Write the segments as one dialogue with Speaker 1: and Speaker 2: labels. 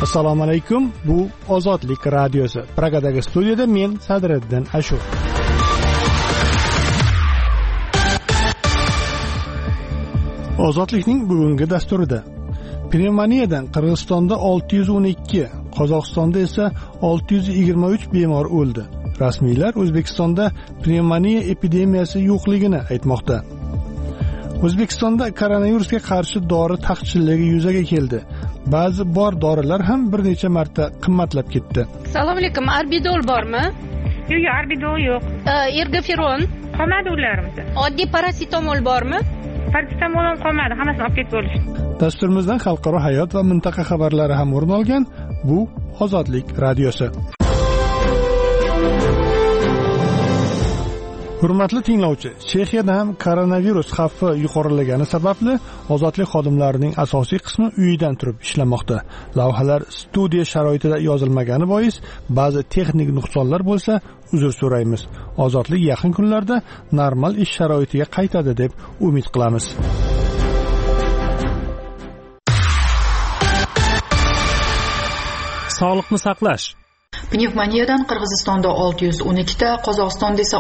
Speaker 1: Assalomu alaykum. Bu Ozodlik radiosi. Pragadagi studiyada men Sadriddin Ashur. Ozodlikning bugungi dasturida pnevmoniyadan Qirg'izistonda 612, Qozog'istonda esa 623 bemor o'ldi. Rasmiylar O'zbekistonda pnevmoniya epidemiyasi yo'qligini aytmoqda. O'zbekistonda koronavirusga qarshi dori taqchilligi yuzaga keldi. Ba'zi bor dorilar ham bir necha marta qimmatlab ketdi.
Speaker 2: Assalomu alaykum. Arbidol bormi?
Speaker 3: Yo'q, arbidol yo'q.
Speaker 2: Ergoferon
Speaker 3: qolmadi ularimiz.
Speaker 2: Oddiy parasetamol bormi?
Speaker 3: Parasetamol ham qolmadi, hammasini olib ketib bo'lishdi.
Speaker 1: Dasturimizdan xalqaro hayot va mintaqa xabarlari ham o'rin olgan. Bu Ozodlik radiosi. Hurmatli tinglovchi, Chexiyada ham koronavirus xavfi yuqorilagani sababli ozodlik xodimlarining asosiy qismi uyidan turib ishlamoqda. Lavhalar studiya sharoitida yozilmagani bois ba'zi texnik nuqsonlar bo'lsa, uzr so'raymiz. Ozodlik yaqin kunlarda normal ish sharoitiga qaytadi deb umid qilamiz.
Speaker 4: Sog'liqni saqlash.
Speaker 5: Pnevmoniyadan Qirg'izistonda 612 ta, Qozog'istonda esa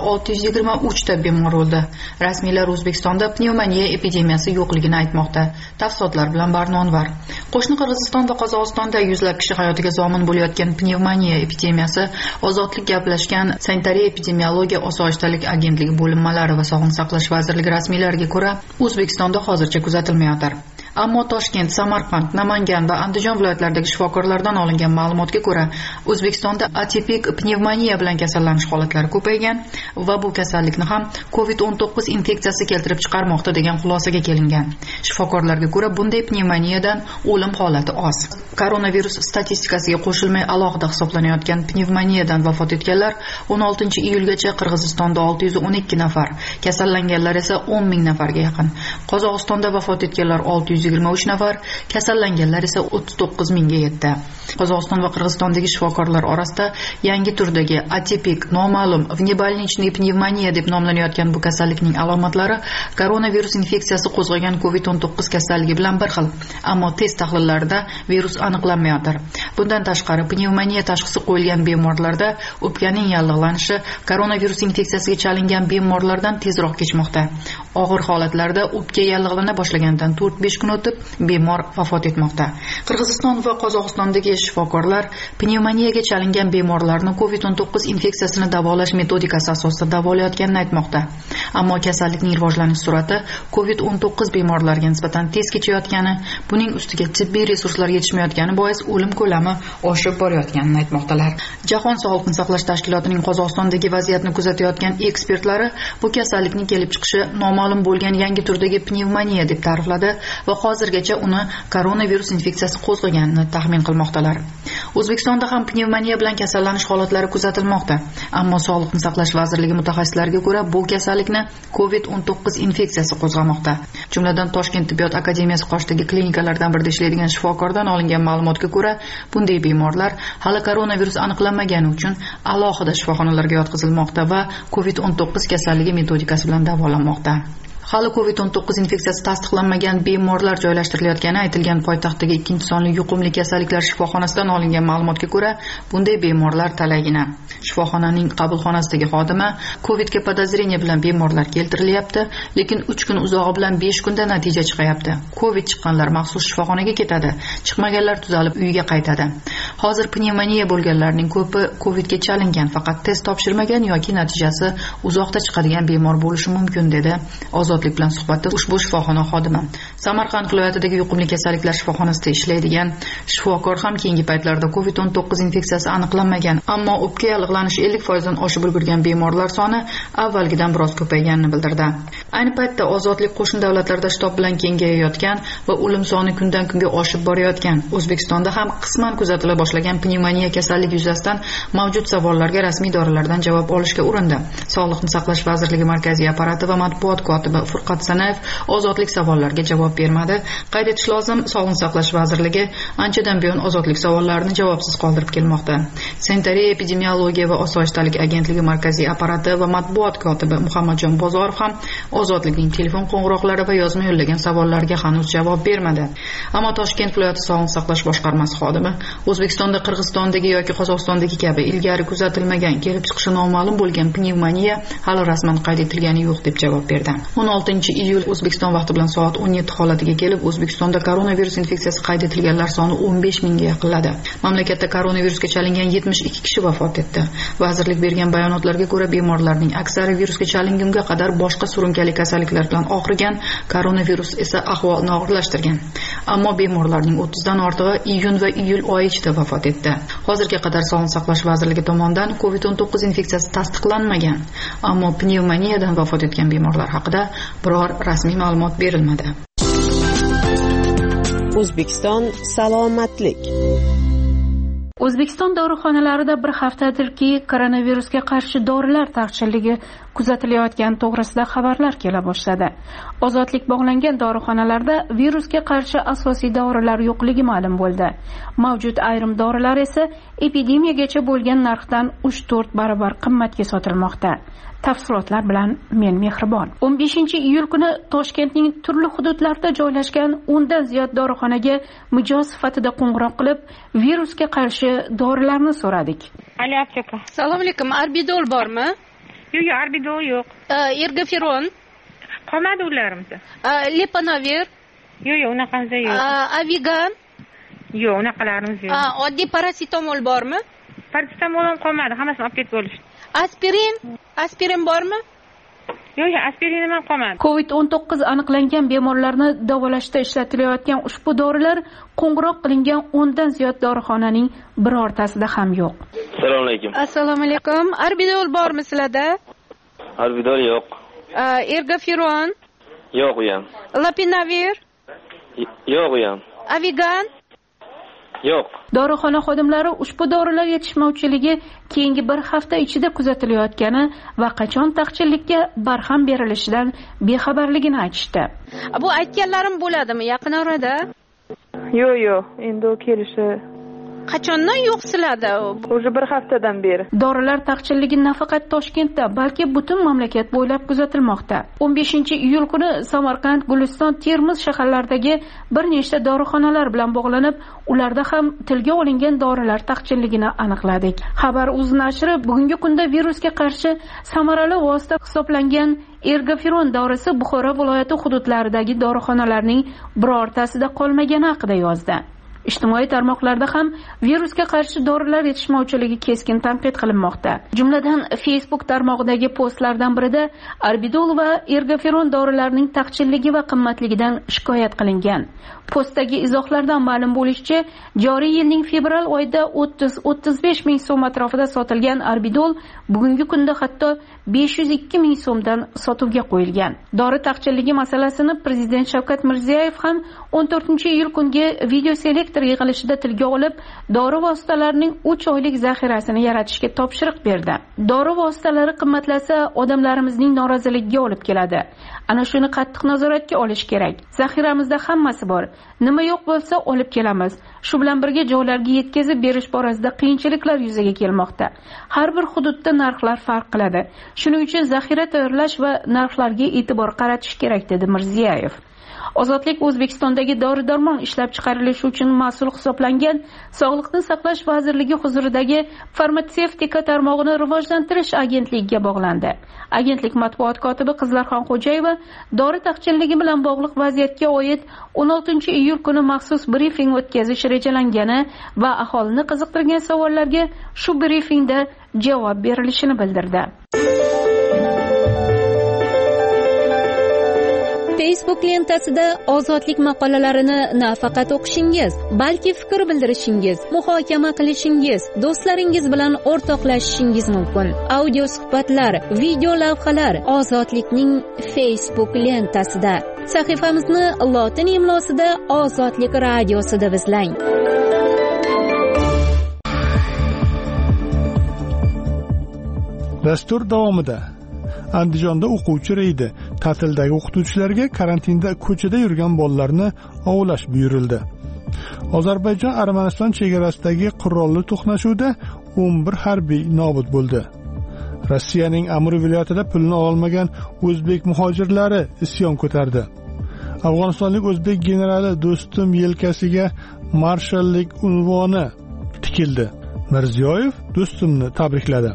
Speaker 5: 623 ta bemor o'ldi. Rasmiylar O'zbekistonda pnevmoniya epidemiyasi yo'qligini aytmoqda. Tafsilotlar bilan Barnonvar. Qo'shni Qirg'iziston va Qozog'istonda yuzlab kishi hayotiga zomin bo'layotgan pnevmoniya epidemiyasi Ozodlik gaplashgan Sanitariya epidemiologiya osoyishtalik agentligi bo'linmalari va Sog'liqni saqlash vazirligi rasmiylariga ko'ra, O'zbekistonda hozircha kuzatilmayotir. Ammo Toshkent, Samarqand, Namangan va Andijon viloyatlaridagi shifokorlardan olingan ma'lumotga ko'ra, O'zbekistonda atipik pnevmoniya bilan kasallanish holatlari ko'paygan va bu kasallikni ham COVID-19 infeksiyasi keltirib chiqarmoqda degan xulosaga kelingan. Shifokorlarga ko'ra, bunday pnevmoniyadan o'lim holati oz. Koronavirus statistikasiga qo'shilmay alohida hisoblanayotgan pnevmoniyadan vafot etganlar 16-iyulgacha Qirg'izistonda 612 nafar, kasallanganlar esa 10 ming nafarga yaqin. Qozog'istonda vafot etganlar 623 nafar, kasallanganlar esa 39 mingga yetdi. Qozog'iston va Qirg'izistondagi shifokorlar orasida yangi turdagi atipik, noma'lum vnebольничный pnevmoniya deb nomlanayotgan bu kasallikning alomatlari koronavirus infeksiyasi qo'zg'agan COVID-19 kasalligi bilan bir xil, ammo test tahlillarida virus aniqlanmayotir. Bundan tashqari, pnevmoniya tashxisi qo'yilgan bemorlarda o'pkaning yallig'lanishi koronavirus infeksiyasiga chalingan bemorlardan tezroq kechmoqda. Og'ir holatlarda o'pka yallig'lana boshlagandan 4-5 kun o'tib bemor vafot etmoqda. Qirg'iziston va Qozog'istondagi shifokorlar pnevmoniyaga chalingan bemorlarni COVID-19 infeksiyasini davolash metodikasi asosida davolayotganini aytmoqda. Ammo kasallikning rivojlanish sur'ati COVID-19 bemorlarga nisbatan tez kechayotgani, buning ustiga tibbiy resurslar yetishmayotgani bois o'lim ko'lami oshib borayotganini aytmoqdalar. Jahon Sog'liqni saqlash tashkilotining Qozog'istondagi vaziyatni kuzatayotgan ekspertlari bu kasallikning kelib chiqishi noma'lum bo'lgan yangi turdagi pnevmoniya deb ta'rifladi va hozirgacha uni koronavirus infeksiyasi qo'zg'aganini taxmin qilmoqdalar. O'zbekistonda ham pnevmoniya bilan kasallanish holatlari kuzatilmoqda, ammo Sog'liqni saqlash vazirligi mutaxassislariga ko'ra, bu kasallikni COVID-19 infeksiyasi qo'zg'amoqda. Jumladan Toshkent tibbiyot akademiyasi qoshidagi klinikalardan birida ishlaydigan shifokordan olingan ma'lumotga ko'ra, bunday bemorlar hali koronavirus aniqlanmagani uchun alohida shifoxonalarga yotqizilmoqda va COVID-19 kasalligi metodikasi bilan davolanmoqda. Hali COVID-19 infeksiyasi tasdiqlanmagan bemorlar joylashtirilayotgani aytilgan poytaxtdagi 2-sonli yuqumli kasalliklar shifoxonasidan olingan ma'lumotga ko'ra, bunday bemorlar talaygina. Shifoxonaning qabulxonasidagi xodima COVIDga podozreniya bilan bemorlar keltirilyapti, lekin 3 kun uzog'i bilan 5 kunda natija chiqyapti. COVID chiqqanlar maxsus shifoxonaga ketadi, chiqmaganlar tuzalib uyiga qaytadi. Hozir pnevmoniya bo'lganlarning ko'pi COVIDga chalingan, faqat test topshirmagan yoki natijasi uzoqda chiqadigan bemor bo'lishi mumkin dedi Ozodlik bilan suhbatda ushbu shifoxona xodimi. Samarqand viloyatidagi yuqumli kasalliklar shifoxonasida ishlaydigan shifokor ham keyingi paytlarda COVID-19 infeksiyasi aniqlanmagan, ammo o'pka yallig'lanishi 50% dan oshib ulgurgan bemorlar soni avvalgidan biroz ko'payganini bildirdi. Ayni paytda Ozodlik qo'shni davlatlarda shtab bilan kengayayotgan va o'lim soni kundan kunga oshib borayotgan O'zbekistonda ham qisman kuzatila boshlagan boshlagan pnevmoniya kasalligi yuzasidan mavjud savollarga rasmiy idoralardan javob olishga urindi. Sog'liqni saqlash vazirligi markaziy apparati va matbuot kotibi Furqat Sanayev ozodlik savollariga javob bermadi. Qayd etish lozim, Sog'liqni saqlash vazirligi anchadan buyon ozodlik savollarini javobsiz qoldirib kelmoqda. Sanitariya, epidemiologiya va osoyishtalik agentligi markaziy apparati va matbuot kotibi Muhammadjon Bozorov ham ozodlikning telefon qo'ng'iroqlari va yozma yo'llagan savollariga hanuz javob bermadi. Ammo Toshkent viloyati Sog'liqni saqlash boshqarmasi xodimi O'zbekistonda, Qirg'izistondagi yoki Qozog'istondagi kabi ilgari kuzatilmagan, kelib chiqishi noma'lum bo'lgan pnevmoniya hali rasman qayd etilgani yo'q deb javob berdi. 16-iyul O'zbekiston vaqti bilan soat 17 holatiga kelib, O'zbekistonda koronavirus infeksiyasi qayd etilganlar soni 15 mingga yaqinladi. Mamlakatda koronavirusga chalingan 72 kishi vafot etdi. Vazirlik bergan bayonotlarga ko'ra, bemorlarning aksari virusga chalingunga qadar boshqa surunkali kasalliklar bilan og'rigan, koronavirus esa ahvolni og'irlashtirgan. Ammo bemorlarning 30 dan ortig'i iyun va iyul oyi ichida vafot etdi. Hozirga qadar Sog'liqni saqlash vazirligi tomonidan COVID-19 infeksiyasi tasdiqlanmagan, ammo pnevmoniyadan vafot etgan bemorlar haqida biror rasmiy ma'lumot berilmadi.
Speaker 4: O'zbekiston salomatlik.
Speaker 6: O'zbekiston dorixonalarida bir haftadirki koronavirusga qarshi dorilar taqchilligi kuzatilayotgani to'g'risida xabarlar kela boshladi. Ozodlik bog'langan dorixonalarda virusga qarshi asosiy dorilar yo'qligi ma'lum bo'ldi. Mavjud ayrim dorilar esa epidemiyagacha bo'lgan narxdan 3-4 barobar qimmatga sotilmoqda. Tafsilotlar bilan men Mehribon. 15-iyul kuni Toshkentning turli hududlarida joylashgan 10 dan ziyod dorixonaga mijoz sifatida qo'ng'iroq qilib, virusga qarshi dorilarni so'radik.
Speaker 3: Ali apteka.
Speaker 2: Assalomu alaykum. Arbidol bormi?
Speaker 3: Yo'q, arbidol yo'q.
Speaker 2: Ergaferon?
Speaker 3: Qolmadi ularimiz.
Speaker 2: Lepanavir?
Speaker 3: Yo'q, unaqanisi yo'q.
Speaker 2: Avigan?
Speaker 3: Yo'q, unaqalarimiz yo'q.
Speaker 2: Oddiy parasetamol bormi?
Speaker 3: Parasetamol ham qolmadi, hammasini olib ketib bo'lishdi.
Speaker 2: Aspirin bormi?
Speaker 3: Yo'q, aspirin ham qolmadi.
Speaker 6: COVID-19 aniqlangan bemorlarni davolashda ishlatilayotgan ushbu dorilar qo'ng'iroq qilingan 10 dan ziyod dorixonaning birortasida ham yo'q.
Speaker 7: Assalomu alaykum.
Speaker 2: Assalomu alaykum. Arbidol bormi sizlarda?
Speaker 7: Arbidol yo'q.
Speaker 2: Ergaferon?
Speaker 7: Yo'q u ham.
Speaker 2: Lepanavir?
Speaker 7: Yo'q u ham.
Speaker 2: Avigan?
Speaker 7: Yo'q.
Speaker 6: Dorixona xodimlari ushbu dorilar yetishmovchiligi keyingi bir hafta ichida kuzatilayotgani va qachon taqchillikka barham berilishidan bexabarligini aytishdi.
Speaker 2: Bu aytganlarim bo'ladimi yaqin orada?
Speaker 8: Yo'q, endi u kelishi
Speaker 2: Qachondan yo'q sizlarda?
Speaker 8: O'sha bir haftadan beri.
Speaker 6: Dorilar taqchilligi nafaqat Toshkentda, balki butun mamlakat bo'ylab kuzatilmoqda. 15-iyul kuni Samarqand, Guliston, Termiz shaharlaridagi bir nechta dorixonalar bilan bog'lanib, ularda ham tilga olingan dorilar taqchilligini aniqladik. Xabar.uz nashri bugungi kunda virusga qarshi samarali vosita hisoblangan Ergaferon dorisi Buxoro viloyati hududlaridagi dorixonalarning birortasida qolmagani haqida yozdi. Ijtimoiy tarmoqlarda ham virusga qarshi dorilar yetishmovchiligi keskin tanqid qilinmoqda. Jumladan Facebook tarmog'idagi postlardan birida Arbidol va Ergaferon dorilarining taqchilligi va qimmatligidan shikoyat qilingan. Postdagi izohlardan ma'lum bo'lishicha, joriy yilning fevral oyida 30-35 ming so'm atrofida sotilgan Arbidol bugungi kunda hatto 502 ming so'mdan sotuvga qo'yilgan. Dori taqchilligi masalasini Prezident Shavkat Mirziyoyev ham 14-iyul kungi video selektor yig'ilishida tilga olib, dori vositalarining 3 oylik zaxirasini yaratishga topshiriq berdi. Dori vositalari qimmatlasa, odamlarimizning noroziligiga olib keladi. Ana shuni qattiq nazoratga olish kerak. Zaxiramizda hammasi bor. Nima yo'q bo'lsa olib kelamiz. Shu bilan birga joylarga yetkazib berish borasida qiyinchiliklar yuzaga kelmoqda. Har bir hududda narxlar farq qiladi. Shuning uchun zaxira tayyorlash va narxlarga e'tibor qaratish kerak, dedi Mirziyoyev. Ozodlik O'zbekistondagi dori-darmon ishlab chiqarilishi uchun mas'ul hisoblangan Sog'liqni saqlash vazirligi huzuridagi farmatsevtika tarmog'ini rivojlantirish agentligiga bog'landi. Agentlik matbuot kotibi Qizlarxon Xo'jayeva dori taqchilligi bilan bog'liq vaziyatga oid 16-iyul kuni maxsus brifing o'tkazish rejalangani va aholini qiziqtirgan savollarga shu brifingda javob berilishini bildirdi.
Speaker 9: Facebook lentasida ozodlik maqolalarini nafaqat o'qishingiz, balki fikr bildirishingiz, muhokama qilishingiz, do'stlaringiz bilan o'rtoqlashishingiz mumkin. Audio suhbatlar, video lavhalar Ozodlikning Facebook lentasida. Sahifamizni lotin imlosida Ozodlik radiosida izlang.
Speaker 1: Dastur davomida Andijonda o'quvchi reydi. Ta'tildagi o'qituvchilarga karantinda ko'chada yurgan bolalarni ovlash buyurildi. Ozarbayjon-Armaniston chegarasidagi qurolli to'qnashuvda 11 harbiy nobud bo'ldi. Rossiyaning Amur viloyatida pulni olmagan o'zbek muhojirlari isyon ko'tardi. Afg'onistonlik o'zbek generali Do'stum yelkasiga marshallik unvoni tikildi. Mirziyoyev Do'stumni tabrikladi.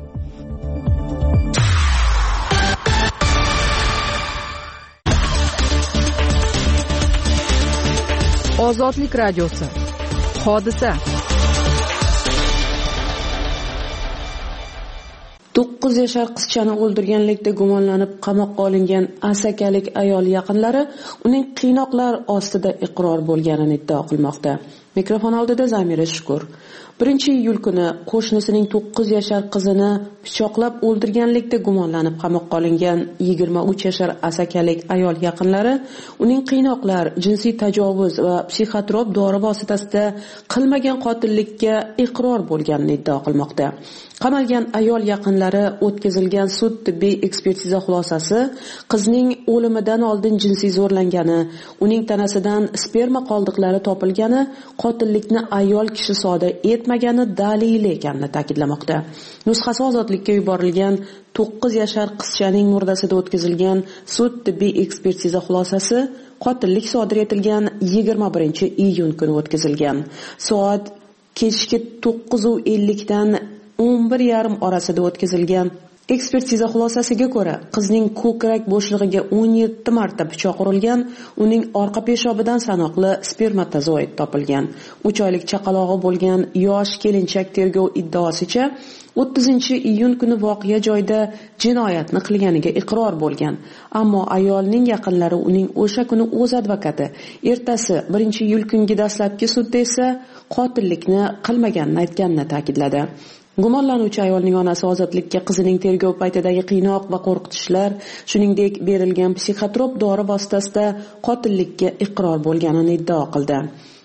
Speaker 10: Ozodlik radiosi. Hodisa.
Speaker 4: 9 yashar qizchani o'ldirganlikda gumonlanib qamoqqa olingan asakalik ayol yaqinlari uning qiynoqlar ostida iqror bo'lganini iddao qilmoqda. Mikrofon oldida Zamira Shukur. 1-iyul kuni qo'shnisining 9 yashar qizini pichoqlab o'ldirganlikda gumonlanib qamoqqa olingan 23 yashar asakalik ayol yaqinlari uning qiynoqlar, jinsiy tajovuz va psixotrop dori vositasida qilmagan qotillikka iqror bo'lganini iddao qilmoqda. Qamalgan ayol yaqinlari o'tkazilgan sud tibbiy ekspertiza xulosasi qizning o'limidan oldin jinsiy zo'rlangani, uning tanasidan sperma qoldiqlari topilgani qotillikni ayol kishi sodir etmagani dalili ekanini ta'kidlamoqda. Nusxasi ozodlikka yuborilgan 9 yashar qizchaning murdasida o'tkazilgan sud tibbiy ekspertiza xulosasi qotillik sodir etilgan 21-iyun kuni o'tkazilgan. Soat kechki 9:50 dan 11:30 orasida o'tkazilgan ekspertiza xulosasiga ko'ra, qizning ko'krak bo'shlig'iga 17 marta pichoq urilgan, uning orqa peshobidan sanoqli spermatozoid topilgan. 3 oylik chaqalog'i bo'lgan yosh kelinchak tergov iddaosicha 30-iyun kuni voqea joyida jinoyatni qilganiga iqror bo'lgan. Ammo ayolning yaqinlari uning o'sha kuni o'z advokati ertasi 1-iyul kungi dastlabki sudda esa qotillikni qilmaganini aytganini ta'kidladi. Gumonlanuvchi ayolning onasi ozodlikka qizining tergov paytidagi qiynoq va qo'rqitishlar, shuningdek berilgan psixotrop dori vositasida qotillikka iqror bo'lganini iddao qildi.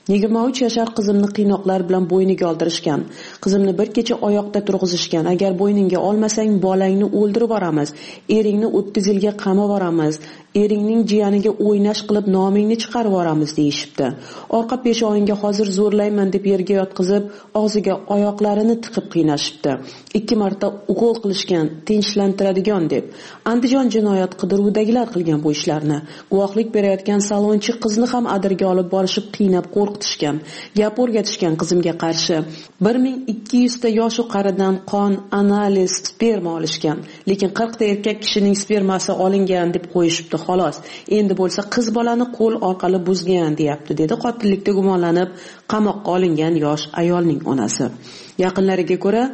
Speaker 4: 23 yashar qizimni qiynoqlar bilan bo'yniga oldirishgan. Qizimni bir kecha oyoqda turg'izishgan. Agar bo'yningga olmasang, bolangni o'ldirib yuboramiz. Eringni 30 yilga qamab yuboramiz. Eringning jiyaniga o'ynash qilib nomingni chiqarib yuboramiz deyishibdi. Orqa peshoningga hozir zo'rlayman deb yerga yotqizib, og'ziga oyoqlarini tiqib qiynashibdi. 2 marta ukol qilishgan, tinchlantiradigan deb. Andijon jinoyat qidiruvidagilar qilgan bu ishlarni. Guvohlik berayotgan salonchi qizni ham adirga olib borishib qiynab qo'rqitishgan. Gap o'rgatishgan qizimga qarshi. 1200 ta yosh u qaridan qon, analiz, sperma olishgan. Lekin 40 ta erkak kishining spermasi olingan deb qo'yishibdi. Xolos, endi bo'lsa qiz bolani qo'l orqali buzgan deyapti, dedi qotillikda gumonlanib qamoqqa olingan yosh ayolning onasi. Yaqinlariga ko'ra,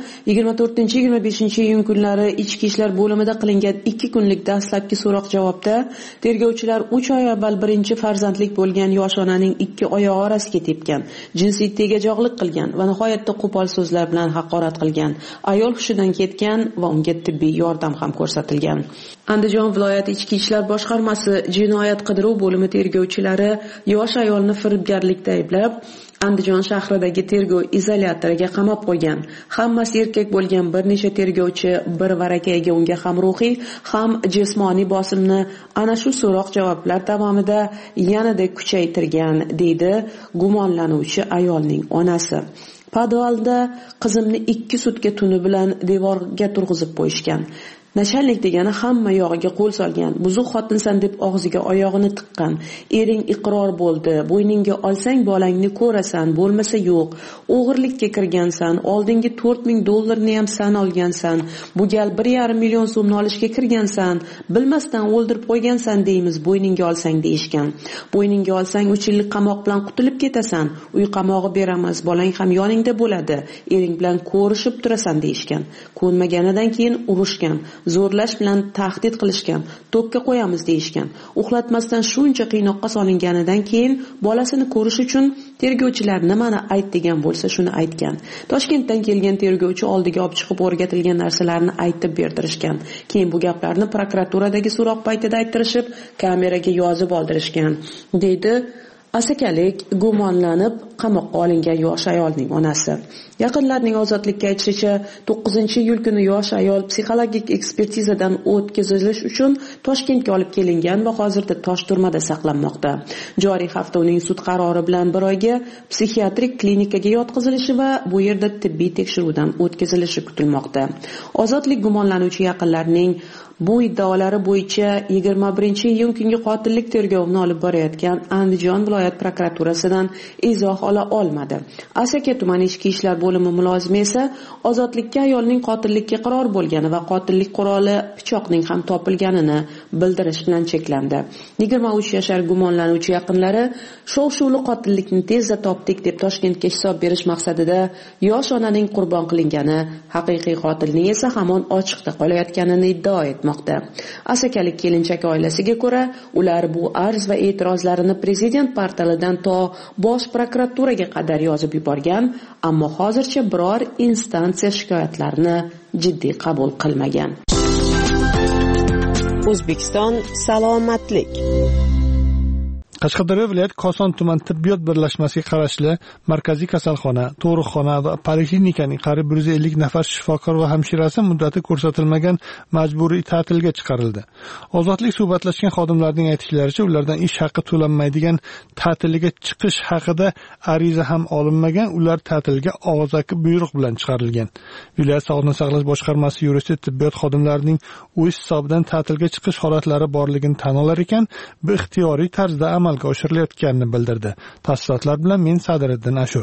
Speaker 4: 24-25-iyun kunlari ichki ishlar bo'limida qilingan 2 kunlik dastlabki so'roq-javobda tergovchilar 3 oy avval birinchi farzandlik bo'lgan yosh onaning 2 oyog'i orasiga tepgan, jinsiy tegajog'lik qilgan va nihoyatda qo'pol so'zlar bilan haqorat qilgan. Ayol hushidan ketgan va unga tibbiy yordam ham ko'rsatilgan. Andijon viloyati ichki ishlar boshqarmasi jinoyat qidiruv bo'limi tergovchilari yosh ayolni firibgarlikda ayblab, Andijon shahridagi tergov izolyatoriga qamab qo'ygan. Hammasi erkak bo'lgan bir necha tergovchi bir varakayga unga ham ruhiy, ham jismoniy bosimni ana shu so'roq-javoblar davomida yanada kuchaytirgan, deydi gumonlanuvchi ayolning onasi. Podvalda qizimni 2 sutka tuni bilan devorga turg'izib qo'yishgan. Nashallik degani hamma yog'iga qo'l solgan. Buzuq xotinsan deb og'ziga oyog'ini tiqqan. Ering iqror bo'ldi. Bo'yningga olsang bolangni ko'rasan, bo'lmasa yo'q. O'g'irlikka kirgansan, oldingi $4000 ham san olgansan. Bu gal 1,5 million so'mni olishga kirgansan. Bilmasdan o'ldirib qo'ygansan deymiz, bo'yningga olsang deyishgan. Bo'yningga olsang 3 yillik qamoq bilan qutulib ketasan. Uy qamog'i beramiz, bolang ham yoningda bo'ladi. Ering bilan ko'rishib turasan deyishgan. Ko'nmaganidan keyin urushgan. Zo'rlash bilan tahdid qilishgan, tokka qo'yamiz deyishgan. Uxlatmasdan shuncha qiynoqqa solinganidan keyin bolasini ko'rish uchun tergovchilar nimani ayt degan bo'lsa shuni aytgan. Toshkentdan kelgan tergovchi oldiga olib chiqib o'rgatilgan narsalarni aytib berdirishgan. Keyin bu gaplarni prokuraturadagi so'roq paytida ayttirishib, kameraga yozib oldirishgan, deydi Asakalik gumonlanib qamoqqa olingan yosh ayolning onasi. Yaqinlarning ozodlikka aytishicha, 9-iyul kuni yosh ayol psixologik ekspertizadan o'tkazilish uchun Toshkentga olib kelingan va hozirda Toshturmada saqlanmoqda. Joriy hafta uning sud qarori bilan bir oyga psixiatrik klinikaga yotqizilishi va bu yerda tibbiy tekshiruvdan o'tkazilishi kutilmoqda. Ozodlik gumonlanuvchi yaqinlarining bu iddaolari bo'yicha 21-iyun kungi qotillik tergovini olib borayotgan Andijon viloyat prokuraturasidan izoh ola olmadi. Asaka tumani ichki ishlar bo'limi mulozimi esa ozodlikka ayolning qotillikka iqror bo'lgani va qotillik quroli pichoqning ham topilganini bildirish bilan cheklandi. 23 yashar gumonlanuvchi yaqinlari shov-shuvli qotillikni tezda topdik deb Toshkentga hisob berish maqsadida yosh onaning qurbon qilingani, haqiqiy qotilning esa hamon ochiqda qolayotganini iddao etmoqda. Asakalik kelinchak oilasiga ko'ra, ular bu arz va e'tirozlarini prezident portalidan to bosh prokuraturaga qadar yozib yuborgan, ammo hozircha biror instansiya shikoyatlarini jiddiy qabul qilmagan.
Speaker 11: O'zbekiston salomatlik.
Speaker 1: Qashqadaryo viloyat Koson tuman tibbiyot birlashmasiga qarashli markaziy kasalxona, tug'ruqxona va poliklinikaning qariyb 150 nafar shifokor va hamshirasi muddati ko'rsatilmagan majburiy ta'tilga chiqarildi. Ozodlik suhbatlashgan xodimlarning aytishlaricha, ulardan ish haqi to'lanmaydigan ta'tilga chiqish haqida ariza ham olinmagan, ular ta'tilga og'zaki buyruq bilan chiqarilgan. Viloyat sog'liqni saqlash boshqarmasi yuristi tibbiyot xodimlarining o'z hisobidan ta'tilga chiqish holatlari borligini tan olar ekan, bu ixtiyoriy tarzda amalga oshirilayotganini bildirdi. Tafsilotlar bilan men Sadiriddin Ashur.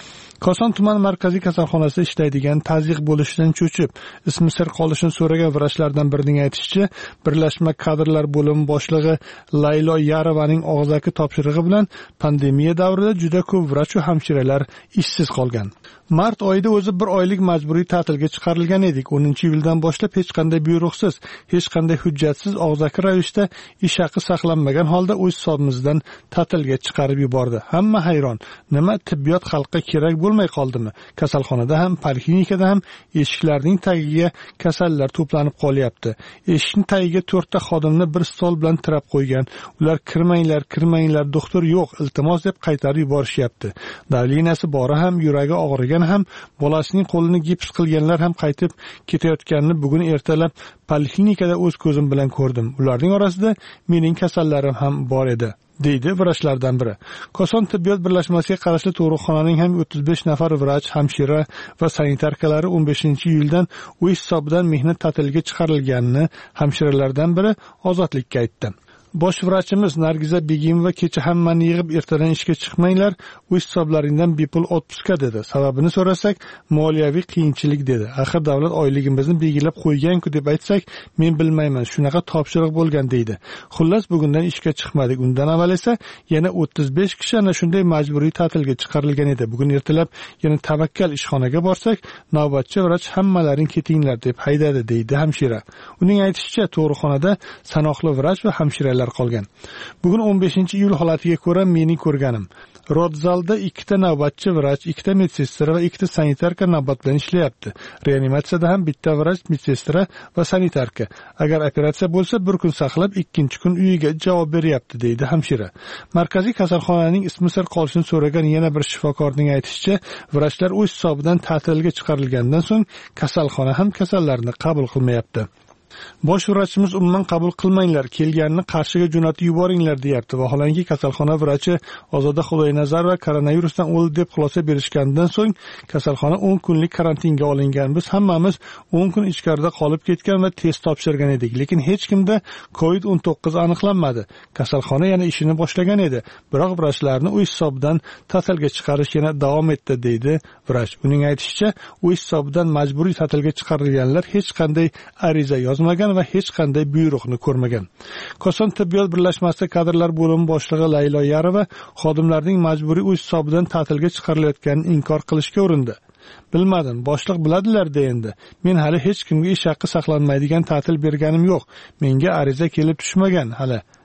Speaker 1: Koson tuman markaziy kasalxonasida ishlaydigan, tazyiq bo'lishidan cho'chib, ismi sir qolishini so'ragan vrachlardan birining aytishicha, birlashma kadrlar bo'limi boshlig'i Laylo Yarovaning og'zaki topshirig'i bilan pandemiya davrida juda ko'p vrach va hamshiralar ishsiz qolgan. Mart oyida o'zi bir oylik majburiy ta'tilga chiqarilgan edik. 10-iyuldan boshlab hech qanday buyruqsiz, hech qanday hujjatsiz og'zaki ravishda ish haqi saqlanmagan holda o'z hisobimizdan ta'tilga chiqarib yubordi. Hamma hayron. Nima tibbiyot xalqqa kerak bo'lmay qoldimi? Kasalxonada ham, poliklinikada ham eshiklarning tagiga kasallar to'planib qolyapti. Eshikning tagiga 4 ta xodimni bir stol bilan tirab qo'ygan. Ular kirmanglar, doktor yo'q, iltimos deb qaytarib yuborishyapti. Davlinasi bori ham, yuragi og'rigan ham, bolasining qo'lini gips qilganlar ham qaytib ketayotganini bugun ertalab poliklinikada o'z ko'zim bilan ko'rdim. Ularning orasida mening kasallarim ham bor edi, deydi vrachlardan biri. Koson tibbiyot birlashmasiga qarashli tug'ruqxonaning ham 35 nafar vrach, hamshira va sanitarkalari 15-iyuldan o'z hisobidan mehnat ta'tiliga chiqarilganini hamshiralardan biri Ozodlikka aytdi. Bosh vrachimiz Nargiza Begimova kecha hammani yig'ib ertadan ishga chiqmanglar, o'z hisoblaringdan bepul otpuska dedi. Sababini so'rasak, moliyaviy qiyinchilik dedi. Axir davlat oyligimizni belgilab qo'ygan-ku deb aytsak, men bilmayman, shunaqa topshiriq bo'lgan deydi. Xullas bugundan ishga chiqmadik. Undan avval esa yana 35 kishi ana shunday majburiy ta'tilga chiqarilgan edi. Bugun ertalab yana tavakkal ishxonaga borsak, navbatchi vrach hammalaring ketinglar deb haydadi deydi hamshira. Uning aytishicha, tug'ruqxonada sanoqli vrach va hamshiralar qolgan. Bugun 15-iyul holatiga ko'ra mening ko'rganim. Rodzalda 2 ta navbatchi vrach, 2 ta medsestra va 2 ta sanitarka navbat bilan ishlayapti. Reanimatsiyada ham 1 ta vrach, medsestra va sanitarka. Agar operatsiya bo'lsa, bir kun saqlab, 2-chi kun uyiga javob beryapti, deydi hamshira. Markaziy kasalxonaning ismi sir qolishini so'ragan yana bir shifokorning aytishicha, vrachlar o'z hisobidan ta'tilga chiqarilgandan so'ng kasalxona ham kasallarni qabul qilmayapti. Bosh vrachimiz umuman qabul qilmanglar, kelganini Qarshiga jo'natib yuboringlar deyapti. Vaholanki kasalxona vrachi Ozoda Xudoynazarova koronavirusdan o'ldi deb xulosa berishgandan so'ng kasalxona 10 kunlik karantinga olingan. Biz hammamiz 10 kun ichkarida qolib ketgan va test topshirgan edik, lekin hech kimda COVID-19 aniqlanmadi. Kasalxona yana ishini boshlagan edi, biroq vrachlarni o'z hisobidan ta'tilga chiqarish yana davom etdi, deydi vrach. Uning aytishicha, o'z hisobidan majburiy ta'tilga chiqarilganlar hech qanday ariza yozmagan va hech qanday buyruqni ko'rmagan. Koson tibbiyot birlashmasida kadrlar bo'limi boshlig'i Laylo Yarova xodimlarning majburiy o'z hisobidan ta'tilga chiqarilayotganini inkor qilishga urindi. Bilmadim, boshliq biladilar endi. Men hali hech kimga ish haqi saqlanmaydigan ta'til berganim yo'q. Menga ariza kelib tushmagan hali,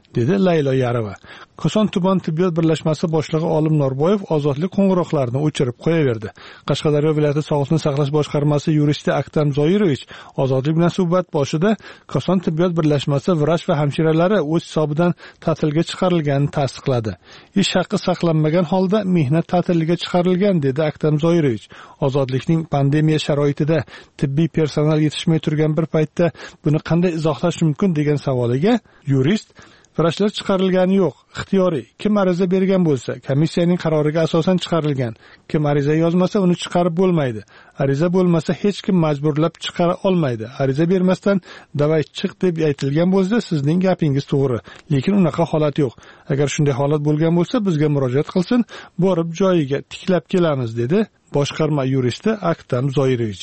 Speaker 1: dedi Laylo Yarova. Koson tuman tibbiyot birlashmasi boshlig'i Olim Norboyev ozodlik qo'ng'iroqlarini o'chirib qo'yaverdi. Qashqadaryo viloyati sog'liqni saqlash boshqarmasi yuristi Aktam Zoirovich ozodlik bilan suhbat boshida Koson tibbiyot birlashmasi vrach va hamshiralari o'z hisobidan ta'tilga chiqarilganini tasdiqladi. Ish haqqi saqlanmagan holda mehnat ta'tiliga chiqarilgan, dedi Aktam Zoirovich. Ozodlikning pandemiya sharoitida tibbiy personal yetishmay turgan bir paytda buni qanday izohlash mumkin degan savoliga yurist vrachlar chiqarilgani yo'q, ixtiyoriy. Kim ariza bergan bo'lsa, komissiyaning qaroriga asosan chiqarilgan. Kim ariza yozmasa, uni chiqarib bo'lmaydi. Ariza bo'lmasa, hech kim majburlab chiqara olmaydi. Ariza bermasdan davay chiq deb aytilgan bo'lsa, sizning gapingiz to'g'ri. Lekin unaqa holat yo'q. Agar shunday holat bo'lgan bo'lsa, bizga murojaat qilsin, borib joyiga tiklab kelamiz, dedi boshqarma yuristi Aktam Zoirovich.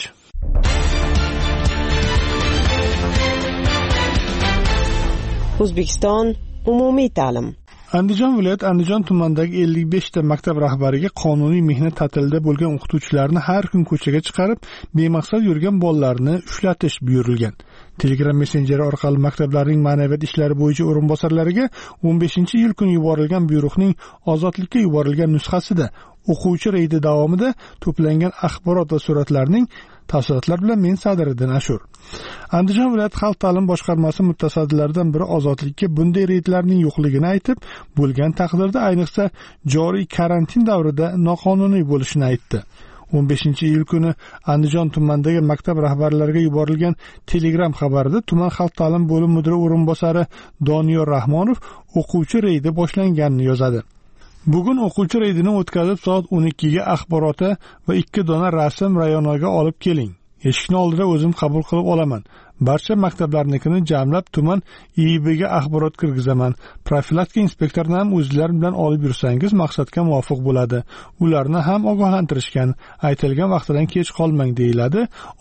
Speaker 11: O'zbekiston umumiy ta'lim.
Speaker 1: Andijon viloyat Andijon tumanidagi 55 ta maktab rahbariga qonuniy mehnat ta'tilida bo'lgan o'qituvchilarni har kun ko'chaga chiqarib, bemaqsad yurgan bolalarni ushlatish buyurilgan. Telegram messenjeri orqali maktablarning ma'naviyat ishlari bo'yicha o'rinbosarlariga 15-iyul kuni yuborilgan buyruqning ozodlikka yuborilgan nusxasida o'quvchi reydi davomida to'plangan axborot va suratlarning tafsilotlar bilan men Sadiriddin Ashur. Andijon viloyat xalq ta'lim boshqarmasi mutasaddilaridan biri ozodlikka bunday reydlarning yo'qligini aytib, bo'lgan taqdirda ayniqsa joriy karantin davrida noqonuniy bo'lishini aytdi. 15-iyul kuni Andijon tumanidagi maktab rahbarlariga yuborilgan telegram xabarida tuman xalq ta'lim bo'lim mudiri o'rinbosari Doniyor Rahmonov o'quvchi reydi boshlanganini yozadi. Bugun o'quvchi reydini o'tkazib soat 12 ga axboroti va 2 dona rasm rayonaga olib keling. Eshikni oldida o'zim qabul qilib olaman. Barcha maktablarnikini jamlab tuman IIBga axborot kirgizaman. Profilaktika inspektorini ham o'zingizlar bilan olib yursangiz maqsadga muvofiq bo'ladi. Ularni ham ogohlantirishgan. Aytilgan vaqtidan kech qolmang, deyiladi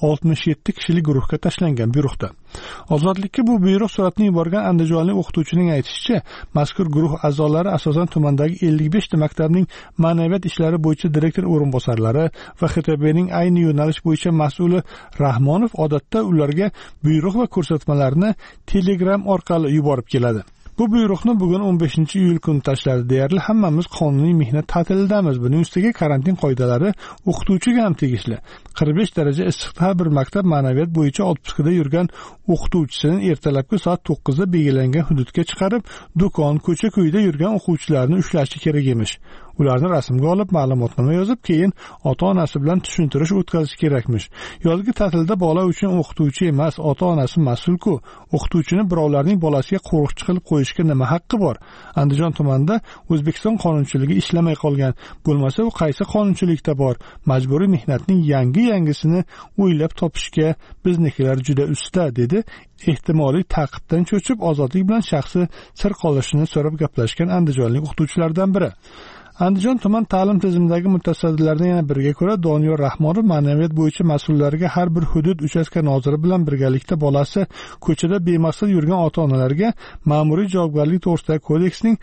Speaker 1: 67 kishilik guruhga tashlangan buyruqda. Ozodlikka bu buyruq suratni yuborgan andijonlik o'qituvchining aytishicha, mazkur guruh a'zolari asosan tumandagi 55 ta maktabning ma'naviyat ishlari bo'yicha direktor o'rinbosarlari va XTBning ayni yo'nalish bo'yicha mas'uli Rahmonov odatda ularga buyruq va ko'rsatmalarni Telegram orqali yuborib keladi. Bu buyruqni bugun 15-iyul kuni tashladi. Deyarli hammamiz qonuniy mehnat ta'tilidamiz. Buning ustiga karantin qoidalari o'qituvchiga ham tegishli. 45 daraja issiqda har bir maktab ma'naviyat bo'yicha otpuskada yurgan o'qituvchisini ertalabki soat 9 da belgilangan hududga chiqarib, do'kon, ko'cha-ko'yda yurgan o'quvchilarni ushlashi kerak emish. Ularni rasmga olib, ma'lumotnoma yozib, keyin ota-onasi bilan tushuntirish o'tkazish kerakmish. Yozgi ta'tilda bola uchun o'qituvchi emas, ota-onasi mas'ul-ku. O'qituvchini birovlarning bolasiga qo'riqchi qilib qo'yishga nima haqqi bor? Andijon tumanida O'zbekiston qonunchiligi ishlamay qolgan. Bo'lmasa, u qaysi qonunchilikda bor? Majburiy mehnatning yangisini o'ylab topishga biznikilar juda usta, dedi. Ehtimoliy ta'qibdan cho'chib, ozodlik bilan shaxsi sir qolishini so'rab gaplashgan andijonlik o'qituvchilardan biri. Andijon tuman ta'lim tizimidagi mutasaddilarning yana biriga ko'ra, Doniyor Rahmonov ma'naviyat bo'yicha mas'ullarga har bir hudud uchastka noziri bilan birgalikda bolasi ko'chada bemaqsad yurgan ota-onalarga ma'muriy javobgarlik to'g'risidagi kodeksning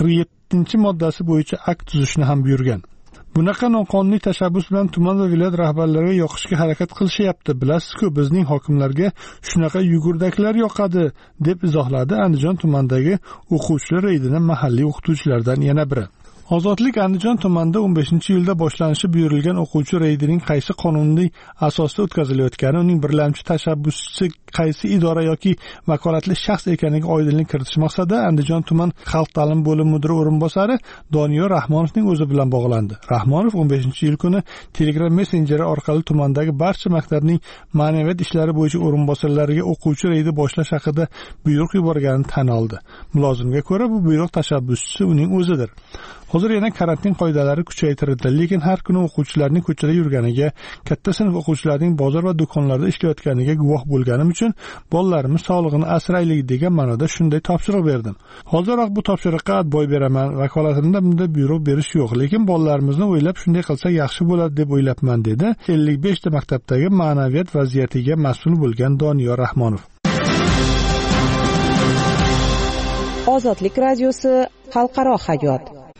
Speaker 1: 47-moddasi bo'yicha akt tuzishni ham buyurgan. Bunaqa noqonuniy tashabbus bilan tuman va viloyat rahbarlariga yoqishga harakat qilishyapti. Bilasiz-ku, bizning hokimlarga shunaqa yugurdaklar yoqadi, deb izohladi Andijon tumanidagi o'quvchilar reydini mahalliy o'qituvchilardan yana biri. Ozodlik Andijon tumanida 15-iyulda boshlanishi buyurilgan o'quvchi reydining qaysi qonuniy asosda o'tkazilayotgani, uning birlamchi tashabbuschisi qaysi idora yoki vakolatli shaxs ekaniga oydinlik kiritish maqsadida Andijon tuman xalq ta'lim bo'limi mudiri o'rinbosari Doniyor Rahmonovning o'zi bilan bog'landi. Rahmonov 15-iyul kuni Telegram messenjeri orqali tumandagi barcha maktabning ma'naviyat ishlari bo'yicha o'rinbosarlariga o'quvchi reydi boshlash haqida buyruq yuborganini tan oldi. Mulozimga ko'ra, bu buyruq tashabbuschisi uning o'zidir. Hozir yana karantin qoidalari kuchaytirildi, lekin har kuni o'quvchilarning ko'chada yurganiga, katta sinf o'quvchilarining bozor va do'konlarda ishlayotganiga guvoh bo'lganim uchun bolalarimiz sog'lig'ini asraylik degan ma'noda shunday topshiriq berdim. Hoziroq bu topshiriqqa boy beraman. Vakolatimda bunday buyruq berish yo'q, lekin bolalarimizni o'ylab shunday qilsak yaxshi bo'ladi deb o'ylabman, dedi 55 ta maktabdagi ma'naviyat vaziyatiga mas'ul bo'lgan Doniyor Rahmonov.
Speaker 11: Ozodlik radiosi xalqaro hayot.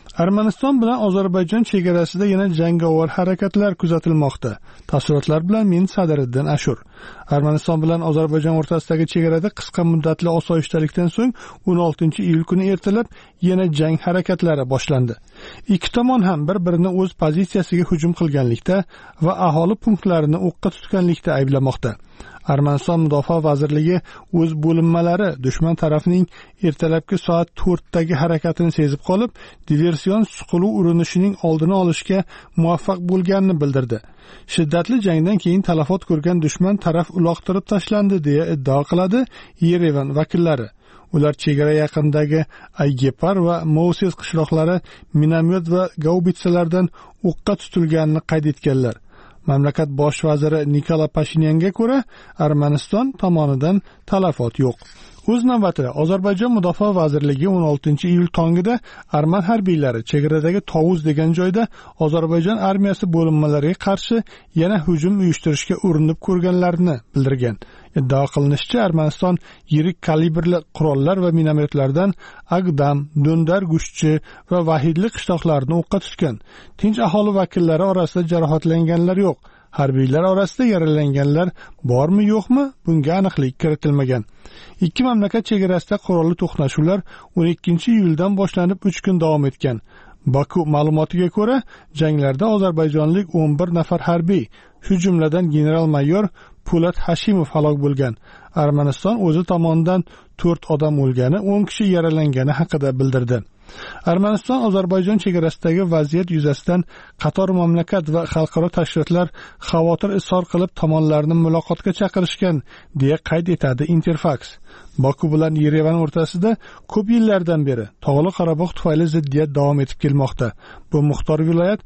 Speaker 1: Armaniston bilan Ozarbayjon chegarasida yana jangovar harakatlar kuzatilmoqda. Tafsilotlar bilan men Sadiriddin Ashur. Armaniston bilan Ozarbayjon o'rtasidagi chegarada qisqa muddatli osoyishtalikdan so'ng 16-iyul kuni ertalab yana jang harakatlari boshlandi. Ikki tomon ham bir-birini o'z pozitsiyasiga hujum qilganlikda va aholi punktlarini o'qqa tutganlikda ayblamoqda. Armaniston Mudofaa vazirligi o'z bo'linmalari dushman tarafning ertalabki soat 4dagi harakatini sezib qolib, diversion suquluv urinishining oldini olishga muvaffaq bo'lganini bildirdi. Shiddatli jangdan keyin talafot ko'rgan dushman taraf uloqtirib tashlandi deya iddao qiladi Yerevan vakillari. Ular chegara yaqinidagi Aygepar va Mouses qishloqlari minomyot va gaubitsalardan o'qqa tutilganini qayd etganlar. Mamlakat bosh vaziri Nikola Pashinyanga ko'ra, Armaniston tomonidan talafot yo'q. O'z navbatida Ozarbayjon Mudofaa vazirligi 16-iyul tongida arman harbiylari chegaradagi Tovuz degan joyda Ozarbayjon armiyasi bo'linmalariga qarshi yana hujum uyushtirishga urinib ko'rganlarini bildirgan. Iddao qilinishicha, Armaniston yirik kalibrli qurollar va minomyotlardan Agdam, Dundar Gushchi va Vahidli qishloqlarini o'qqa tutgan. Tinch aholi vakillari orasida jarohatlanganlar yo'q. Harbiylar orasida yaralanganlar bormi yo'qmi, bunga aniqlik kiritilmagan. Ikki mamlakat chegarasida qurolli to'qnashuvlar 12-iyuldan boshlanib 3 kun davom etgan. Baku ma'lumotiga ko'ra, janglarda ozarbayjonlik 11 nafar harbiy, shu jumladan general-mayor Po'lat Hashimov halok bo'lgan. Armaniston o'zi tomonidan 4 odam o'lgani, 10 kishi yaralangani haqida bildirdi. Armaniston Ozarbayjon chegarasidagi vaziyat yuzasidan qator mamlakat va xalqaro tashkilotlar xavotir izhor qilib tomonlarni muloqotga chaqirishgan deya qayd etadi Interfax. Baku bilan Yerevan o'rtasida ko'p yillardan beri Tog'li Qorabog' tufayli ziddiyat davom etib kelmoqda. Bu muxtor viloyat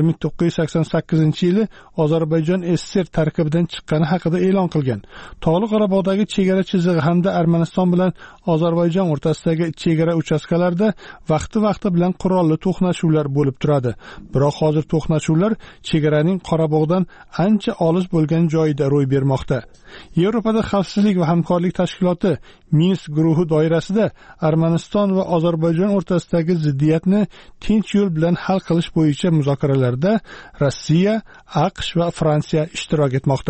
Speaker 1: 1988-yili Ozarbayjon SSR tarkibidan chiqqani haqida e'lon qilgan. Tog'li Qorabog'dagi chegara chizig'i hamda Armaniston bilan Ozarbayjon o'rtasidagi chegara uchastkalarida vaqti bilan qurolli to'qnashuvlar bo'lib turadi. Biroq hozir to'qnashuvlar chegaraning Qorabog'dan ancha olis bo'lgan joyida ro'y bermoqda. Yevropada xavfsizlik va hamkorlik tashkiloti Minsk guruhi doirasida Armaniston va Ozarbayjon o'rtasidagi ziddiyatni tinch yo'l bilan hal qilish bo'yicha muzokaralarda Rossiya, AQSh va Fransiya ishtirok etmoqda.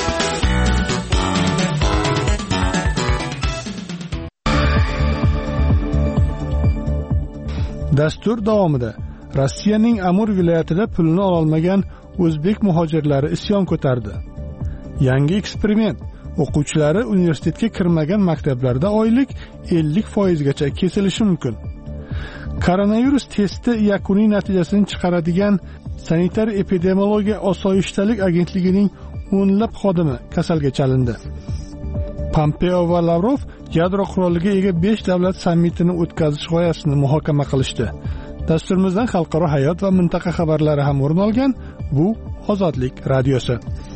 Speaker 1: Dastur davomida Rossiyaning Amur viloyatida pulni ololmagan o'zbek muhojirlari isyon ko'tardi. Yangi eksperiment: o'quvchilari universitetga kirmagan maktablarda oylik 50% gacha kesilishi mumkin. Koronavirus testi yakuniy natijasini chiqaradigan Sanitar epidemiologiya osoyishtalik agentligining 10lab xodimi kasalga chalindi. Pompeo va Lavrov yadro quroliga ega 5 davlat sammitini o'tkazish g'oyasini muhokama qilishdi. Dasturimizdan xalqaro hayot va mintaqa xabarlari ham o'rin olgan. Bu Ozodlik radiosi.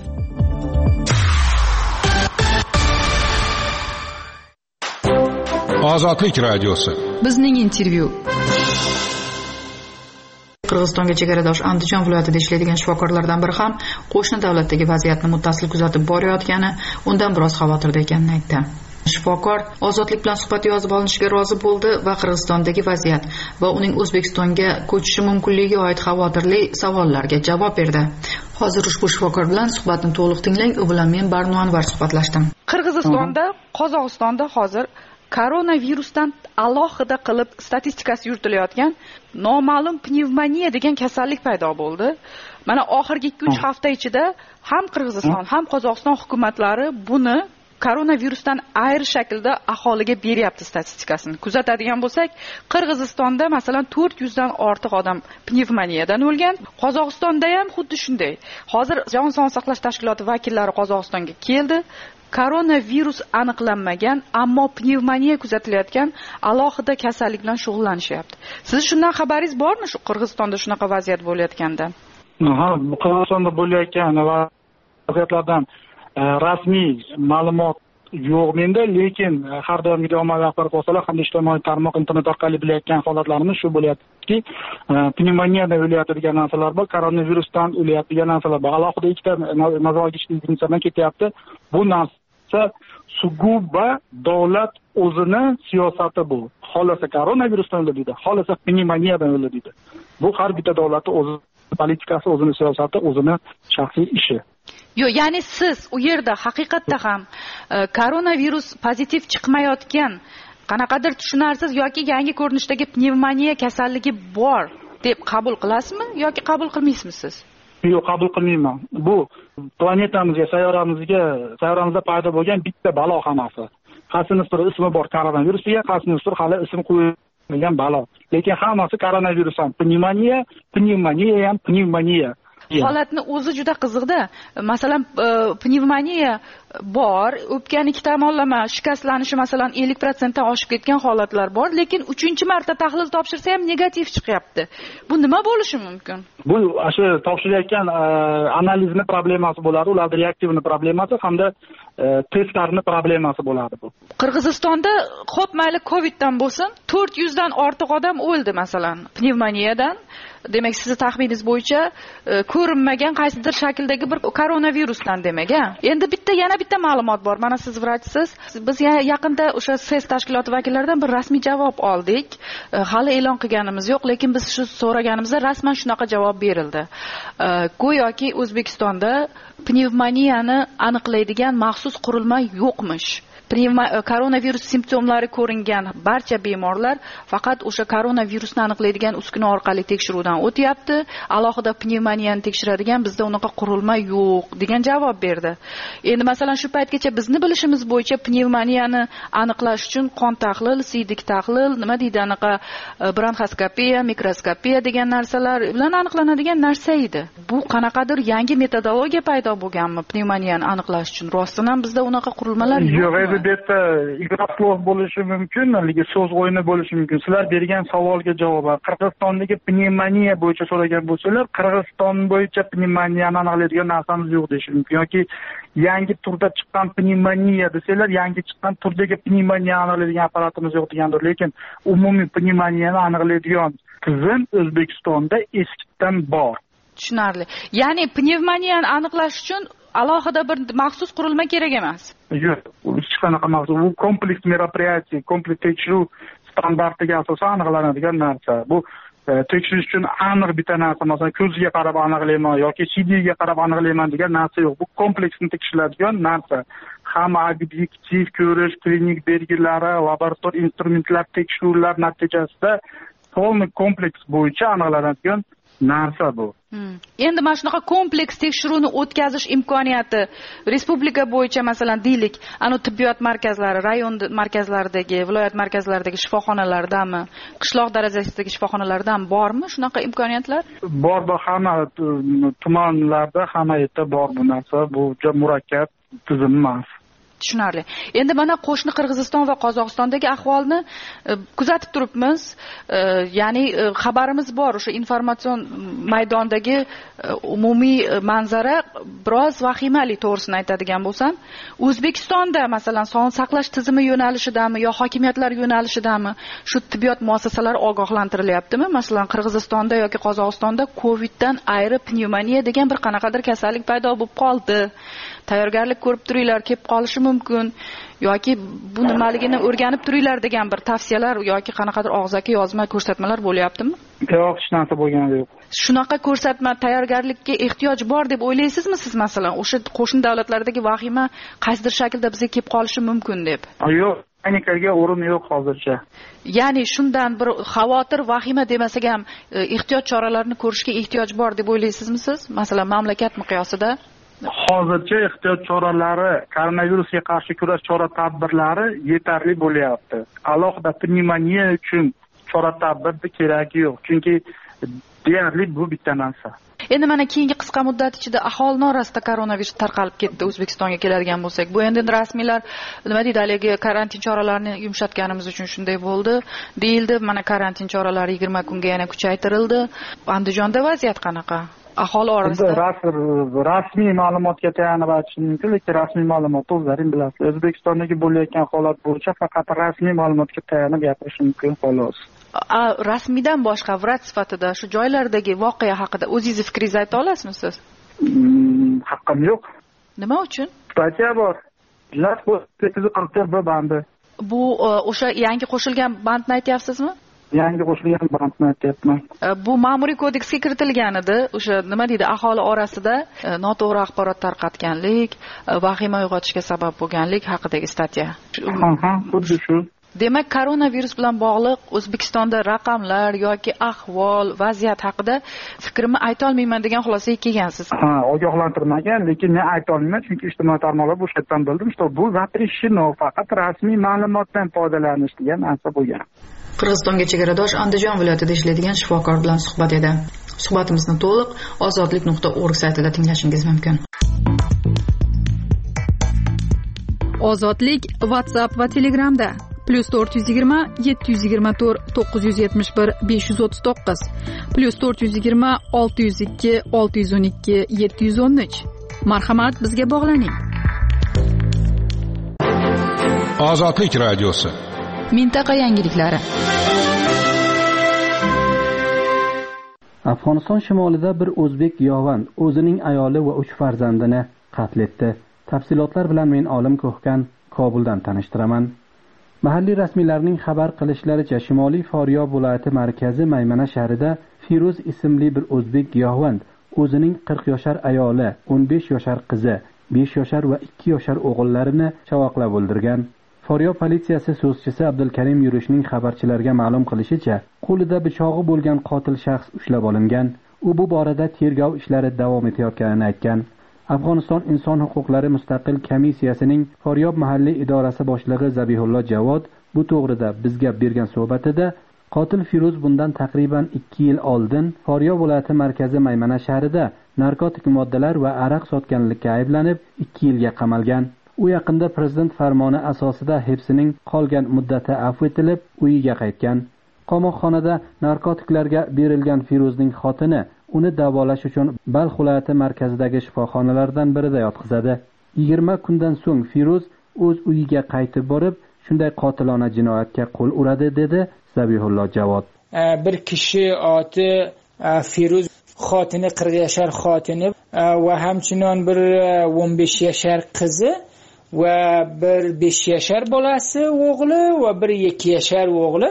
Speaker 12: Ozodlik radiosi.
Speaker 5: Bizning intervyu. Qirg'izistonga chegaradosh Andijon viloyatida ishlaydigan shifokorlardan biri ham qo'shni davlatdagi vaziyatni muttasil kuzatib borayotgani, undan biroz xavotirda ekanini aytdi. Shifokor Ozodlik bilan suhbat yozib olinishga rozi bo'ldi va Qirg'izistondagi vaziyat va uning O'zbekistonga ko'chishi mumkinligiga oid xavotirli savollarga javob berdi. Hozir ushbu shifokor bilan suhbatni to'liq tinglang. U bilan men Barno Anvar suhbatlashdim.
Speaker 10: Qirg'izistonda, Qozog'istonda hozir koronavirusdan alohida qilib statistikasi yuritilayotgan noma'lum pnevmoniya degan kasallik paydo bo'ldi. Mana oxirgi 2-3 hafta ichida ham Qirg'iziston, ham Qozog'iston hukumatlari buni koronavirusdan ayri shaklda aholiga beryapti statistikasini. Kuzatadigan bo'lsak, Qirg'izistonda masalan 400 dan ortiq odam pnevmoniyadan o'lgan. Qozog'istonda ham xuddi shunday. Hozir Jahon sog'liqni saqlash tashkiloti vakillari Qozog'istonga keldi. Koronavirus aniqlanmagan, ammo pnevmoniya kuzatilayotgan alohida kasallik bilan shug'ullanishyapti. Siz shundan xabaringiz bormi, shu Qirg'izistonda shunaqa vaziyat bo'layotganda?
Speaker 13: Ha, Qirg'izistonda bo'layotgan vaziyatlardan rasmiy ma'lumot yo'q menda, lekin har doimgidek ommaviy axborot vositalar hamda ijtimoiy tarmoq internet orqali bilayotgan holatlarimiz shu bo'lyaptiki, pnevmoniyadan o'lyapti degan narsalar bor, koronavirusdan o'lyapti degan narsalar bor. Alohida ikkita nazarga ilishtirishdan ketyapti. Bu narsa suguba davlat o'zini siyosati bu. Xohlasa koronavirusdan o'ldi deydi, xohlasa pnevmoniyadan o'ldi deydi. Bu har bitta davlatning o'zi politikasi, o'zini siyosati, o'zini shaxsiy ishi.
Speaker 10: Yo'q, ya'ni siz u yerda haqiqatda ham koronavirus pozitiv chiqmayotgan qanaqadir tushunarsiz yoki yangi ko'rinishdagi pnevmoniya kasalligi bor deb qabul qilasizmi yoki qabul qilmaysizmi siz?
Speaker 13: Yo'q, qabul qilmayman. Bu planetamizga, sayyoramizda paydo bo'lgan bitta balo hammasi. Qaysinis bir ismi bor koronavirus degan, qaysinis bir hali ism qo'yilmagan balo. Lekin hammasi koronavirus ham pnevmoniya ham pnevmoniya.
Speaker 10: Holatni o'zi juda qiziqda. Masalan, pnevmoniya bor, o'pkani ikki tomonlama shikastlanishi masalan 50% dan oshib ketgan holatlar bor, lekin 3-marta tahlil topshirsa ham negativ chiqyapti. Bu nima bo'lishi mumkin?
Speaker 13: Bu shu topshirayotgan analizning problemasi bo'ladi, ularning reaktivni problemasi hamda testlarning problemasi bo'ladi bu.
Speaker 10: Qirg'izistonda xo'p mayli Coviddan bo'lsin, 400 dan ortiq odam o'ldi masalan pnevmoniyadan. Demak, sizning taxminingiz bo'yicha ko'rinmagan qaysidir shakldagi bir koronavirusdan demak, a? Endi yana bitta ma'lumot bor. Mana siz vrachsiz. Biz yaqinda o'sha SES tashkiloti vakillaridan bir rasmiy javob oldik. Hali e'lon qilganimiz yo'q, lekin biz shu so'raganimizda rasman shunaqa javob berildi. Go'yoki O'zbekistonda pnevmoniyani aniqlaydigan maxsus qurilma yo'qmish. Koronavirus simptomlari ko'ringan barcha bemorlar faqat o'sha koronavirusni aniqlaydigan uskuna orqali tekshiruvdan o'tyapti. Alohida pnevmoniyani tekshiradigan bizda unaqa qurilma yo'q degan javob berdi. Endi masalan shu paytgacha bizni bilishimiz bo'yicha pnevmoniyani aniqlash uchun qon tahlil, siydik tahlil, nima deydi anaqa bronxoskopiya, mikroskopiya degan narsalar bilan aniqlanadigan narsa edi. Bu qanaqadir yangi metodologiya paydo bo'lganmi pnevmoniyani aniqlash uchun? Rostdan ham bizda unaqa qurilmalar yo'q.
Speaker 13: Bitta igroslov bo'lishi mumkin, so'z o'yini bo'lishi mumkin. Sizlar bergan savolga javoban Qirg'izistondagi pnevmoniya bo'yicha so'ragan bo'lsalar, Qirg'iziston bo'yicha pnevmoniyani aniqlaydigan narsamiz yo'q deyish mumkin yoki yangi turda chiqqan pnevmoniya desalar, yangi chiqqan turdagi pnevmoniyani aniqlaydigan apparatimiz yo'q degandir. Lekin umumiy pnevmoniyani aniqlaydigan tizim O'zbekistonda eskidan bor.
Speaker 10: Tushunarli. Ya'ni pnevmoniyani aniqlash uchun alohida bir maxsus qurilma kerak emas.
Speaker 13: Yo'q, hech qanaqa maxsus, bu kompleks meropryatiy, kompleks tekshiruv standartiga asosan aniqlanadigan narsa. Bu tekshirish uchun aniq bitta narsa, masalan, ko'ziga qarab aniqlayman yoki CDga qarab aniqlayman degan narsa yo'q. Bu kompleksni tekshiriladigan narsa. Hamma obyektiv ko'rish, klinik belgilari, laborator instrumentlar tekshiruvlar natijasida polniy kompleks bo'yicha aniqlanadigan narsa bu.
Speaker 10: Endi mana shunaqa kompleks tekshiruvni o'tkazish imkoniyati respublika bo'yicha masalan deylik, tibbiyot markazlari, rayon markazlaridagi, viloyat markazlaridagi shifoxonalardami, qishloq darajasidagi shifoxonalardan bormi shunaqa imkoniyatlar?
Speaker 13: Bor, hamma tumanlarda, hamma yerda bor bu narsa. Bu juda murakkab tizim emas.
Speaker 10: Tushunarli. Endi mana qo'shni Qirg'iziston va Qozog'istondagi ahvolni kuzatib turibmiz. Ya'ni xabarimiz bor, o'sha informatsion maydondagi umumiy manzara biroz vahimali, to'g'risini aytadigan bo'lsam. O'zbekistonda masalan sog'liqni saqlash tizimi yo'nalishidami yo hokimiyatlar yo'nalishidami shu tibbiyot muassasalari ogohlantirilyaptimi? Masalan, Qirg'izistonda yoki Qozog'istonda Coviddan ayri pnevmoniya degan bir qanaqadir kasallik paydo bo'lib qoldi. Tayyorgarlik ko'rib turinglar, kelib qolishi mumkin yoki bu nimaligini o'rganib turinglar degan bir tavsiyalar yoki qanaqadir og'zaki yozma ko'rsatmalar bo'lyaptimi?
Speaker 13: Yo'q, hech narsa bo'lgani yo'q.
Speaker 10: Shunaqa ko'rsatma, tayyorgarlikka ehtiyoj bor deb o'ylaysizmi siz masalan? O'sha qo'shni davlatlardagi vahima qaysidir shaklda bizga kelib qolishi mumkin deb?
Speaker 13: Yo'q, panikaga o'rin yo'q hozircha.
Speaker 10: Ya'ni shundan bir xavotir, vahima demasak ham ehtiyot choralarini ko'rishga ehtiyoj bor deb o'ylaysizmi siz? Masalan, mamlakat miqyosida
Speaker 13: hozircha ehtiyot choralari, koronavirusga qarshi kurash chora-tadbirlari yetarli bo'lyapti. Alohida pnevmoniya uchun chora-tadbir keragi yo'q, chunki deyarli bu bitta narsa.
Speaker 10: Endi mana keyingi qisqa muddat ichida aholini orasida koronavirus tarqalib ketdi. O'zbekistonga keladigan bo'lsak, bu endi rasmiylar nima deydi, haligi karantin choralarini yumshatganimiz uchun shunday bo'ldi deyildi. Mana karantin choralari 20 kunga yana kuchaytirildi. Andijonda vaziyat qanaqa? Aholi orasida
Speaker 13: rasmiy ma'lumotga tayanib aytishim mumkin, lekin rasmiy ma'lumotni o'zlaring bilasizlar. O'zbekistondagi bo'layotgan holat bo'yicha faqat rasmiy ma'lumotga tayanib gapirish mumkin, xolos.
Speaker 10: Rasmiydan boshqa vrach sifatida shu joylardagi voqea haqida o'zingiz fikringizni ayta olasizmi siz?
Speaker 13: Haqqim yo'q.
Speaker 10: Nima uchun?
Speaker 13: Statiya bor. Lat 840 bir bandi.
Speaker 10: Bu o'sha yangi qo'shilgan bandni aytyapsizmi?
Speaker 13: Yangi qo'shilgan bandni aytyapman.
Speaker 10: Bu ma'muriy kodeksga kiritilgan edi. O'sha nima deydi, aholi orasida noto'g'ri axborot tarqatganlik, vahima uyg'otishga sabab bo'lganlik haqidagi statya.
Speaker 13: Xuddi shu.
Speaker 10: Demak, koronavirus bilan bog'liq O'zbekistonda raqamlar yoki ahvol, vaziyat haqida fikrimni ayta olmayman degan xulosaga kelgansiz.
Speaker 13: Ogohlantirmagan, lekin men ayta olmayman, chunki ijtimoiy tarmoqlar bu yerdan bildim, что bu запрещено, faqat rasmiy ma'lumotdan foydalanish degan narsa bo'lgan.
Speaker 5: Qirg'izistonga chegaradosh Andijon viloyatida ishlaydigan shifokor bilan suhbat edi. Suhbatimizni to'liq ozodlik.org saytida tinglashingiz mumkin.
Speaker 6: Ozodlik WhatsApp va Telegramda +420 724 971 539 +420 602 612 713. Marhamat, bizga bog'laning.
Speaker 12: Ozodlik radiosi.
Speaker 10: Mintaqa yangiliklari.
Speaker 14: Afg'oniston shimolida bir o'zbek giyohvand o'zining ayoli va 3 farzandini qatl etdi. Tafsilotlar bilan men Olim Ko'hkan Kobuldan tanishtiraman. Mahalliy rasmiylarning xabar qilishlaricha, Shimoliy Faryob viloyati markazi Maymana shahrida Firuz ismli bir o'zbek giyohvand o'zining 40 yoshar ayoli, 15 yoshar qizi, 5 yoshar va 2 yoshar o'g'illarini chavoqlab o'ldirgan. Faryob politsiyasi so'zchisi Abdulkarim Yurishning xabarchilarga ma'lum qilishicha, qo'lida pichog'i bo'lgan qotil shaxs ushlab olingan. U bu borada tergov ishlari davom etayotganini aytgan. Afg'oniston inson huquqlari mustaqil komissiyasining Faryob mahalliy idorasi boshlig'i Zabihullo Javod bu to'g'rida bizga bergan suhbatida qotil Firuz bundan taqriban 2 yil oldin Faryob viloyati markazi Maymana shahrida narkotik moddalar va aroq sotganlikka ayblanib 2 yilga qamalgan. U yaqinda prezident farmoni asosida hibsining qolgan muddati afv etilib, uyiga qaytgan. Qamoqxonada narkotiklarga berilgan Firuzning xotini uni davolash uchun Balx viloyati markazidagi shifoxonalardan birida yotqizadi. 20 kundan so'ng Firuz o'z uyiga qaytib borib, shunday qotilona jinoyatga qo'l uradi, dedi Zabihullo Javod.
Speaker 15: Bir kishi oti Firuz, xotini 40 yoshar xotini va hamchinon bir 15 yoshar qizi va bir 5 yoshar bolasi o'g'li va bir 2 yoshar o'g'li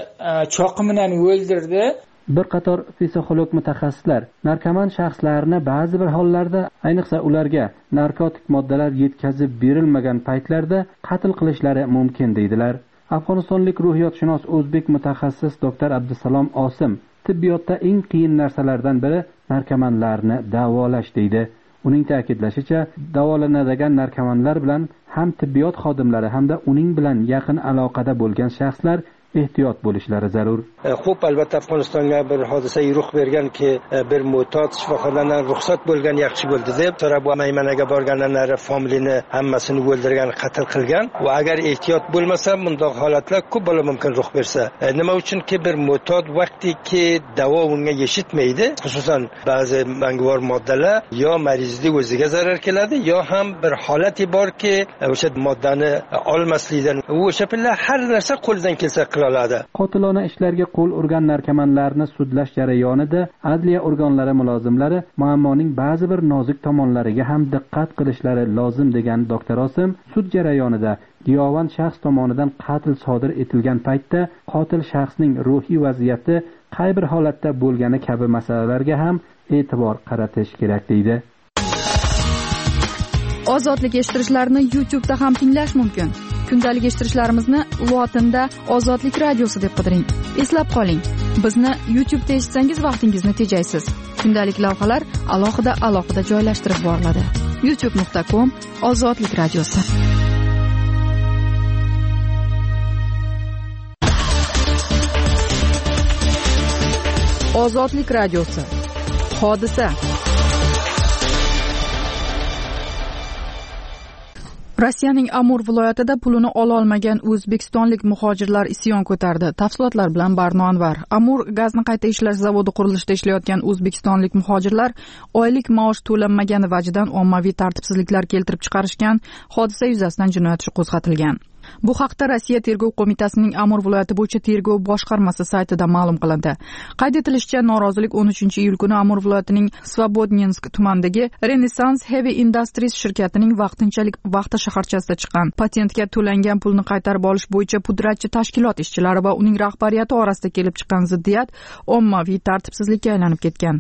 Speaker 15: cho'qi bilan o'ldirdi.
Speaker 14: Bir qator psixolog mutaxassislar narkoman shaxslarni ba'zi bir hollarda, ayniqsa ularga narkotik moddalar yetkazib berilmagan paytlarda qatl qilishlari mumkin deydilar. Afg'onistonlik ruhiyotshunos o'zbek mutaxassis doktor Abdusalom Osim tibbiyotda eng qiyin narsalardan biri narkomanlarni davolash deydi. Uning ta'kidlashicha, davolanadigan narkomanlar bilan ham tibbiyot xodimlari hamda uning bilan yaqin aloqada bo'lgan shaxslar ehtiyot bo'lishlari zarur.
Speaker 16: Xo'p, albatta Afg'onistonga bir hodisa ruh berganki, bir mo'tot shifoxonadan ruxsat bo'lgan yaxshi bo'ldi deb, so'rab Maymanaga borganlar familiyani hammasini o'ldirgan, qatl qilgan va agar ehtiyot bo'lmasa, bunday holatlar ko'p bo'lishi mumkin ruh bersa. Nima uchunki bir mo'tot vaqtiki davo unga yetishmaydi, xususan ba'zi manguvor moddalar yo marizning o'ziga zarar keladi, yo ham bir holati borki, o'sha moddani olmaslikdan o'sha pilla har narsa qo'ldan kelsa
Speaker 14: qotilona ishlarga qo'l urgan narkomanlarni sudlash jarayonida adliya organlari mulozimlari muammoning ba'zi bir nozik tomonlariga ham diqqat qilishlari lozim degan doktor Osim, sud jarayonida giyohvand shaxs tomonidan qatl sodir etilgan paytda qotil shaxsning ruhiy vaziyati qay bir holatda bo'lgani kabi masalalarga ham e'tibor qaratish kerak deydi.
Speaker 6: Ozodlik eshittirishlarni YouTube'da ham tinglash mumkin. Kundalik eshittirishlarimizni lotinda Ozodlik radiosi deb qidiring. Eslab qoling, bizni YouTube'da eshitsangiz vaqtingizni tejaysiz. Kundalik lavhalar alohida joylashtirib boriladi. youtube.com Ozodlik radiosi. Ozodlik radiosi. Hodisa. Rossiyaning Amur viloyatida pulini ola olmagan o'zbekistonlik muhojirlar isyon ko'tardi. Tafsilotlar bilan Barno Anvar. Amur gazni qayta ishlash zavodi qurilishida ishlayotgan o'zbekistonlik muhojirlar oylik maosh to'lanmagani vajidan ommaviy tartibsizliklar keltirib chiqarishgan. Hodisa yuzasidan jinoyat ishi qo'zg'atilgan.
Speaker 10: Bu haqda Rossiya Tergov qo'mitasining Amur viloyati bo'yicha tergov boshqarmasi saytida ma'lum qilindi. Qayd etilishicha, norozilik 13-iyul kuni Amur viloyatining Svobodnensk tumanidagi Renaissance Heavy Industries shirkatining vaqtinchalik vaqti shaharchasida chiqqan. Patentga to'langan pulni qaytarib olish bo'yicha pudratchi tashkilot ishchilari va uning rahbariyati orasida kelib chiqqan ziddiyat ommaviy tartibsizlikka aylanib ketgan.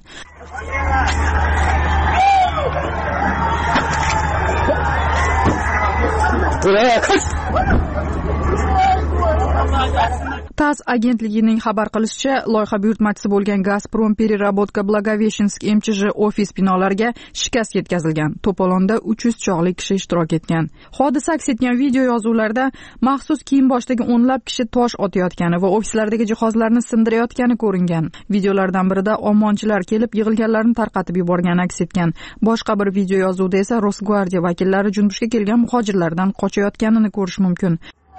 Speaker 10: TASS agentligining xabar qilishicha, loyiha buyurtmachisi bo'lgan Gazprom Переработка Благовещенск MChJ ofis binolariga shikast yetkazilgan. To'polonda 300 chog'li kishi ishtirok etgan. Hodisa aks etgan video yozuvlarda maxsus kiyim boshdagi o'nlab kishi tosh otayotgani va ofislardagi jihozlarni sindirayotgani ko'ringan. Videolardan birida omonchilar kelib yig'ilganlarni tarqatib yuborgani aks etgan. Boshqa bir video yozuvda esa Rosgvardiya vakillari junbushga kelgan muhojirlardan qochayotganini ko'rish mumkin.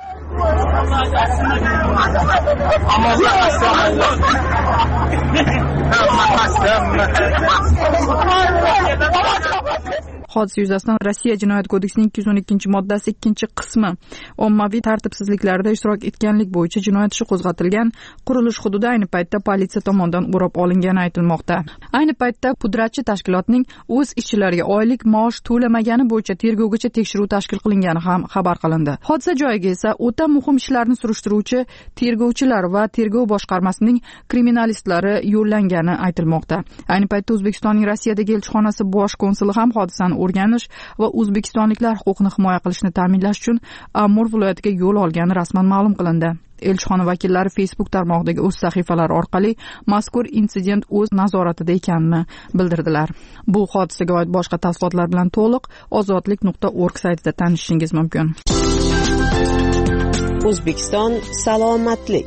Speaker 10: Hodisa yuzasidan Rossiya Jinoyat kodeksining 212-moddasi 2-qismi ommaviy tartibsizliklarda ishtirok etganlik bo'yicha jinoyat ishi qo'zg'atilgan. Qurilish hududi ayni paytda politsiya tomonidan o'rab olingani aytilmoqda. Ayni paytda pudratchi tashkilotning o'z ishchilariga oylik maosh to'lamagani bo'yicha tergovgacha tekshiruv tashkil qilingani ham xabar qilindi. Hodisa joyiga esa o'ta muhim ishlarni surishtiruvchi tergovchilar va tergov boshqarmasining kriminalistlari yo'llangani aytilmoqda. Ayni paytda O'zbekistonning Rossiyadagi elchixonasi bosh konsuli ham hodisani o'rganish va o'zbekistonliklar huquqini himoya qilishni ta'minlash uchun Amur viloyatiga yo'l olgani rasman ma'lum qilindi. Elchixona vakillari Facebook tarmog'idagi o'z sahifalari orqali mazkur insident o'z nazoratida ekanini bildirdilar. Bu hodisaga oid boshqa tafsilotlar bilan to'liq ozodlik.org saytida tanishishingiz mumkin.
Speaker 11: O'zbekiston salomatlik.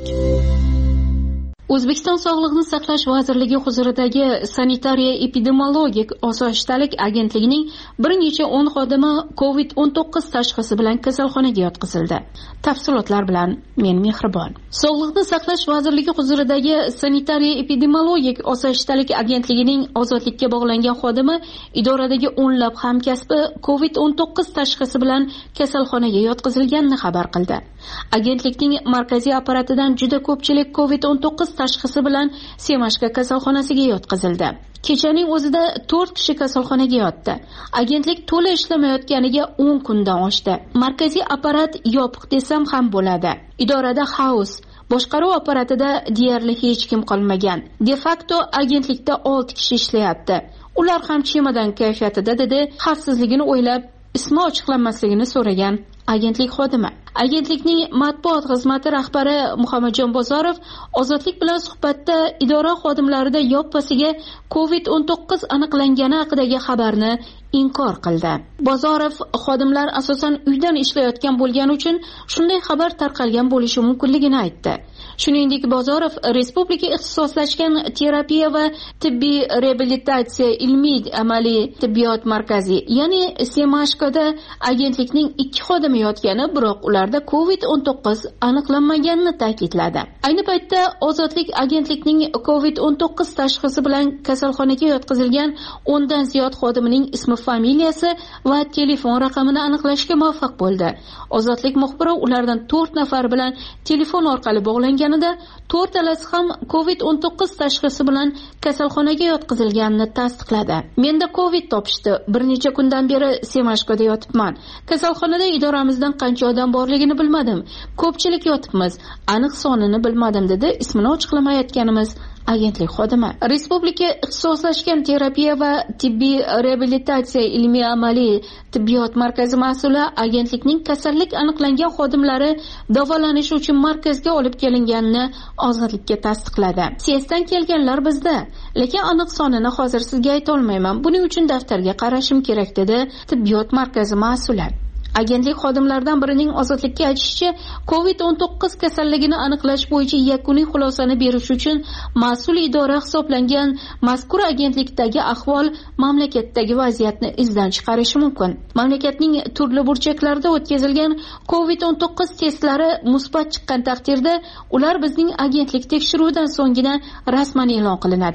Speaker 6: O'zbekiston Sog'liqni saqlash vazirligi huzuridagi sanitariya epidemiologik osoyishtalik agentligining bir necha 10 xodimi COVID-19 tashxisi bilan kasalxonaga yotqizildi. Tafsilotlar bilan men Mehribon. Sog'liqni saqlash vazirligi huzuridagi sanitariya epidemiologik osoyishtalik agentligining ozodlikka bog'langan xodimi idoradagi o'nlab hamkasbi COVID-19 tashxisi bilan kasalxonaga yotqizilganini xabar qildi. Agentlikning markaziy apparatidan juda ko'pchilik COVID-19 tashxisi bilan Semashka kasalxonasiga yotqizildi. Kechaning o'zida 4 kishi kasalxonaga yotdi. Agentlik to'la ishlamayotganiga 10 kundan oshdi. Markaziy apparat yopiq desam ham bo'ladi. Idorada xaos, boshqaruv apparatida deyarli hech kim qolmagan. De facto agentlikda 6 kishi ishlayapti. Ular ham chemodan kayfiyatida dedi, xavfsizligini o'ylab ismi ochiqlanmasligini so'ragan agentlik xodimi. Agentlikning matbuot xizmati rahbari Muhammadjon Bozorov ozodlik bilan suhbatda idora xodimlarida yoppasiga COVID-19 aniqlangani haqidagi xabarni inkor qildi. Bozorov xodimlar asosan uydan ishlayotgan bo'lgani uchun shunday xabar tarqalgan bo'lishi mumkinligini aytdi. Shuningdek, Bozorov Respublika ixtisoslashgan terapiya va tibbiy reabilitatsiya ilmiy amaliy tibbiyot markazi, ya'ni Semashkada agentlikning 2 xodimi yotgani, biroq ularda COVID-19 aniqlanmaganini ta'kidladi. Ayni paytda ozodlik agentlikning COVID-19 tashxisi bilan kasalxonaga yotqizilgan 10 dan ziyod xodimining ismi, familiyasi va telefon raqamini aniqlashga muvaffaq bo'ldi. Ozodlik muxbiri ulardan 4 nafar bilan telefon orqali bog'langanida 4talasi ham COVID-19 tashxisi bilan kasalxonaga yotqizilganini tasdiqladi. Menda COVID topishdi. Bir necha kundan beri Semashkada yotibman. Kasalxonada idoramizdan qancha odam borligini bilmadim. Ko'pchilik yotibmiz. Aniq sonini bilmadim dedi ismini ochiqlamayotganimiz agentlik xodimi. Respublika ixtisoslashgan terapiya va tibbiy reabilitatsiya ilmiy amaliy tibbiyot markazi mas'uli agentlikning kasallik aniqlangan xodimlari davolanish uchun markazga olib kelinganini ozodlikka tasdiqladi. Siyasdan kelganlar bizda, lekin aniq sonini hozir sizga ayta olmayman. Buning uchun daftarga qarashim kerak dedi tibbiyot markazi mas'uli. Agentlik xodimlaridan birining ozodlikka aytishicha, COVID-19 kasalligini aniqlash bo'yicha yakuniy xulosani berish uchun mas'ul idora hisoblangan mazkur agentlikdagi ahvol mamlakatdagi vaziyatni izdan chiqarishi mumkin. Mamlakatning turli burchaklarida o'tkazilgan COVID-19 testlari musbat chiqqan taqdirda ular bizning agentlik tekshiruvidan so'nggina rasman e'lon qilinadi.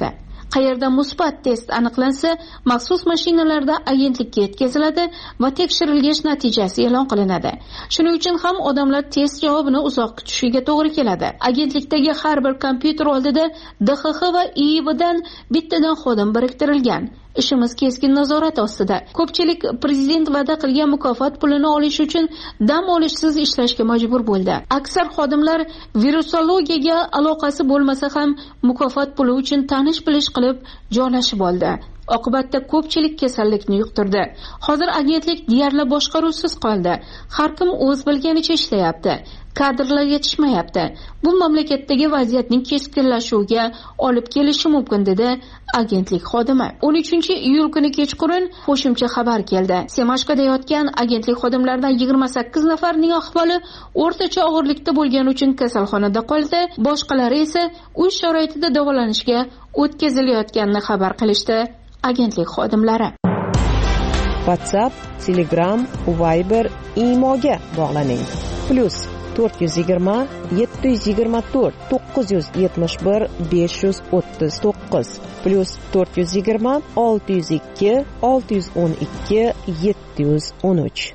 Speaker 6: Qayerda musbat test aniqlansa, maxsus mashinalarda agentlikka yetkaziladi va tekshirilgach natijasi e'lon qilinadi. Shuning uchun ham odamlar test javobini uzoq kutishiga to'g'ri keladi. Agentlikdagi har bir kompyuter oldida DXX va IIBdan bittadan xodim biriktirilgan. Ishimiz keskin nazorat ostida. Ko'pchilik prezident va'da qilgan mukofot pulini olish uchun dam olishsiz ishlashga majbur bo'ldi. Aksar xodimlar virusologiyaga aloqasi bo'lmasa ham mukofot puli uchun tanish-bilish qilib joylashib oldi. Oqibatda ko'pchilik kasallikni yuqtirdi. Hozir agentlik deyarli boshqaruvsiz qoldi. Har kim o'z bilganicha ishlayapti. Kadrlar yetishmayapti. Bu mamlakatdagi vaziyatning keskinlashuviga olib kelishi mumkin dedi agentlik xodimi. 13-iyul kuni kechqurun qo'shimcha xabar keldi. Semashqada yotgan agentlik xodimlaridan 28 nafarining ahvoli o'rtacha og'irlikda bo'lgani uchun kasalxonada qoldi. Boshqalari esa uy sharoitida davolanishga o'tkazilayotganini xabar qilishdi agentlik xodimlari.
Speaker 11: WhatsApp, Telegram, Viber, Imoga bog'laning. +420 724 971 539 +420 602 612 713.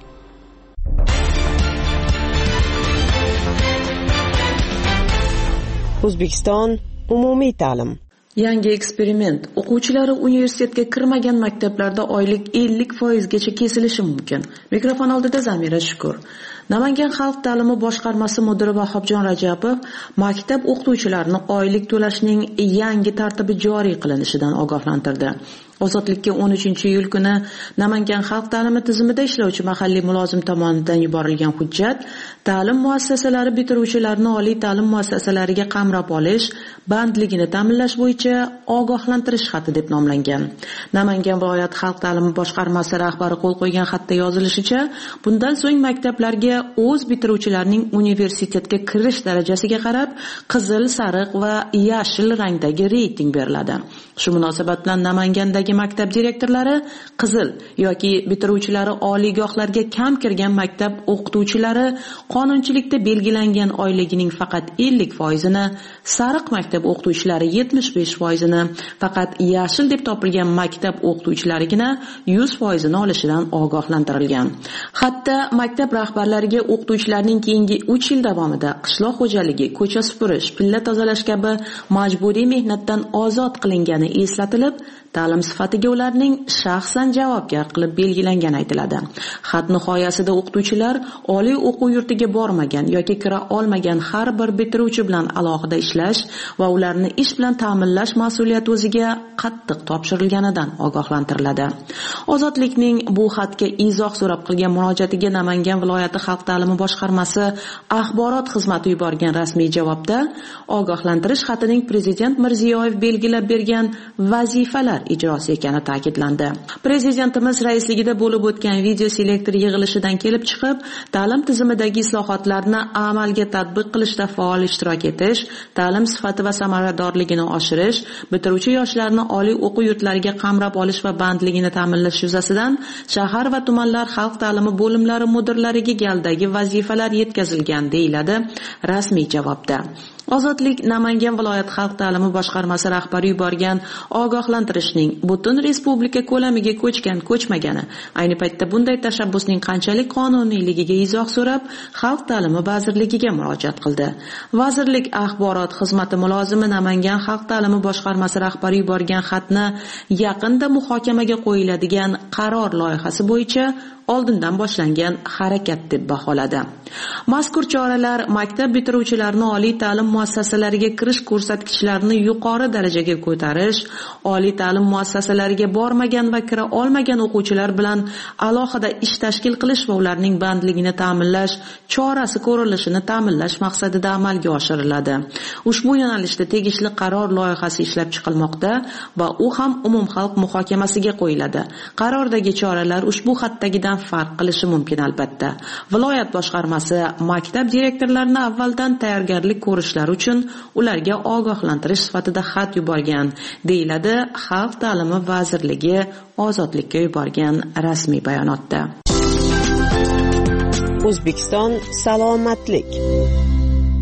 Speaker 11: O'zbekiston umumiy ta'lim.
Speaker 4: Yangi eksperiment. O'quvchilari universitetga kirmagan maktablarda oylik 50% gacha kesilishi mumkin. Mikrofon oldida Zamira Shukur. Namangan xalq ta'limi boshqarmasi mudiri Vahobjon Rajabov maktab o'qituvchilarini oylik to'lashning yangi tartibi joriy qilinishidan ogohlantirdi. Ozodlikka 13-iyul kuni Namangan xalq ta'limi tizimida ishlovchi mahalliy mulozim tomonidan yuborilgan hujjat ta'lim muassasalari bitiruvchilarini oliy ta'lim muassasalariga qamrab olish bandligini ta'minlash bo'yicha ogohlantirish xati deb nomlangan. Namangan viloyat xalq ta'limi boshqarmasi rahbari qo'l qo'ygan xatda yozilishicha, bundan so'ng maktablarga o'z bitiruvchilarining universitetga kirish darajasiga qarab qizil, sariq va yashil rangdagi reyting beriladi. Shu munosabat bilan Namangandagi maktab direktorlari qizil yoki bitiruvchilari oliygohlarga kam kirgan maktab o'qituvchilari qonunchilikda belgilangan oyligining faqat 50%ni, sariq maktab o'qituvchilari 75%ni, faqat yashil deb topilgan maktab o'qituvchilarigina 100%ni olishidan ogohlantirilgan. Hatto maktab rahbarlariga o'qituvchilarning keyingi 3 yil davomida qishloq xo'jaligi, ko'cha supurish, pilla tozalash kabi majburiy mehnatdan ozod qilingani eslatilib, ta'lim sifatiga ularning shaxsan javobgar qilib belgilangani aytiladi. Xat nihoyasida o'qituvchilar oliy o'quv yurtiga bormagan yoki kira olmagan har bir bitiruvchi bilan alohida ishlash va ularni ish bilan ta'minlash mas'uliyati o'ziga qattiq topshirilganidan ogohlantiriladi. Ozodlikning bu xatga izoh so'rab qilgan murojaatiga Namangan viloyati xalq ta'limi boshqarmasi axborot xizmati yuborgan rasmiy javobda ogohlantirish xatining prezident Mirziyoyev belgilab bergan vazifalar ijrosi ekani ta'kidlandi. Prezidentimiz raisligida bo'lib o'tgan video selektor yig'ilishidan kelib chiqib, ta'lim tizimidagi islohotlarni amalga tatbiq qilishda faol ishtirok etish, ta'lim sifati va samaradorligini oshirish, bitiruvchi yoshlarni oliy o'quv yurtlariga qamrab olish va bandligini ta'minlash yuzasidan shahar va tumanlar xalq ta'limi bo'limlari mudirlariga galdagi vazifalar yetkazilgan deyiladi rasmiy javobda. Ozodlik Namangan viloyat xalq ta'limi boshqarmasi rahbari yuborgan ogohlantirishning butun respublika ko'lamiga ko'chmagani, ayni paytda bunday tashabbusning qanchalik qonuniyligiga izoh so'rab, xalq ta'limi vazirligiga murojaat qildi. Vazirlik axborot xizmati mulozimi Namangan xalq ta'limi boshqarmasi rahbari yuborgan xatni yaqinda muhokamaga qo'yiladigan qaror loyihasi bo'yicha oldindan boshlangan harakat deb baholadi. Mazkur choralar maktab bitiruvchilarini oliy ta'lim muassasalariga kirish ko'rsatkichlarini yuqori darajaga ko'tarish, oliy ta'lim muassasalariga bormagan va kira olmagan o'quvchilar bilan alohida ish tashkil qilish va ularning bandligini ta'minlash chorasi ko'rilishini ta'minlash maqsadida amalga oshiriladi. Ushbu yo'nalishda tegishli qaror loyihasi ishlab chiqilmoqda va u ham umumxalq muhokamasiga qo'yiladi. Qarordagi choralar ushbu xatdagidan farq qilishi mumkin albatta. Viloyat boshqarmasi maktab direktorlarini avvaldan tayyorgarlik ko'rishlari uchun ularga ogohlantirish sifatida xat yuborgan, deyiladi Xalq ta'limi vazirligi Ozodlikka yuborgan rasmiy bayonotda.
Speaker 11: O'zbekiston salomatlik.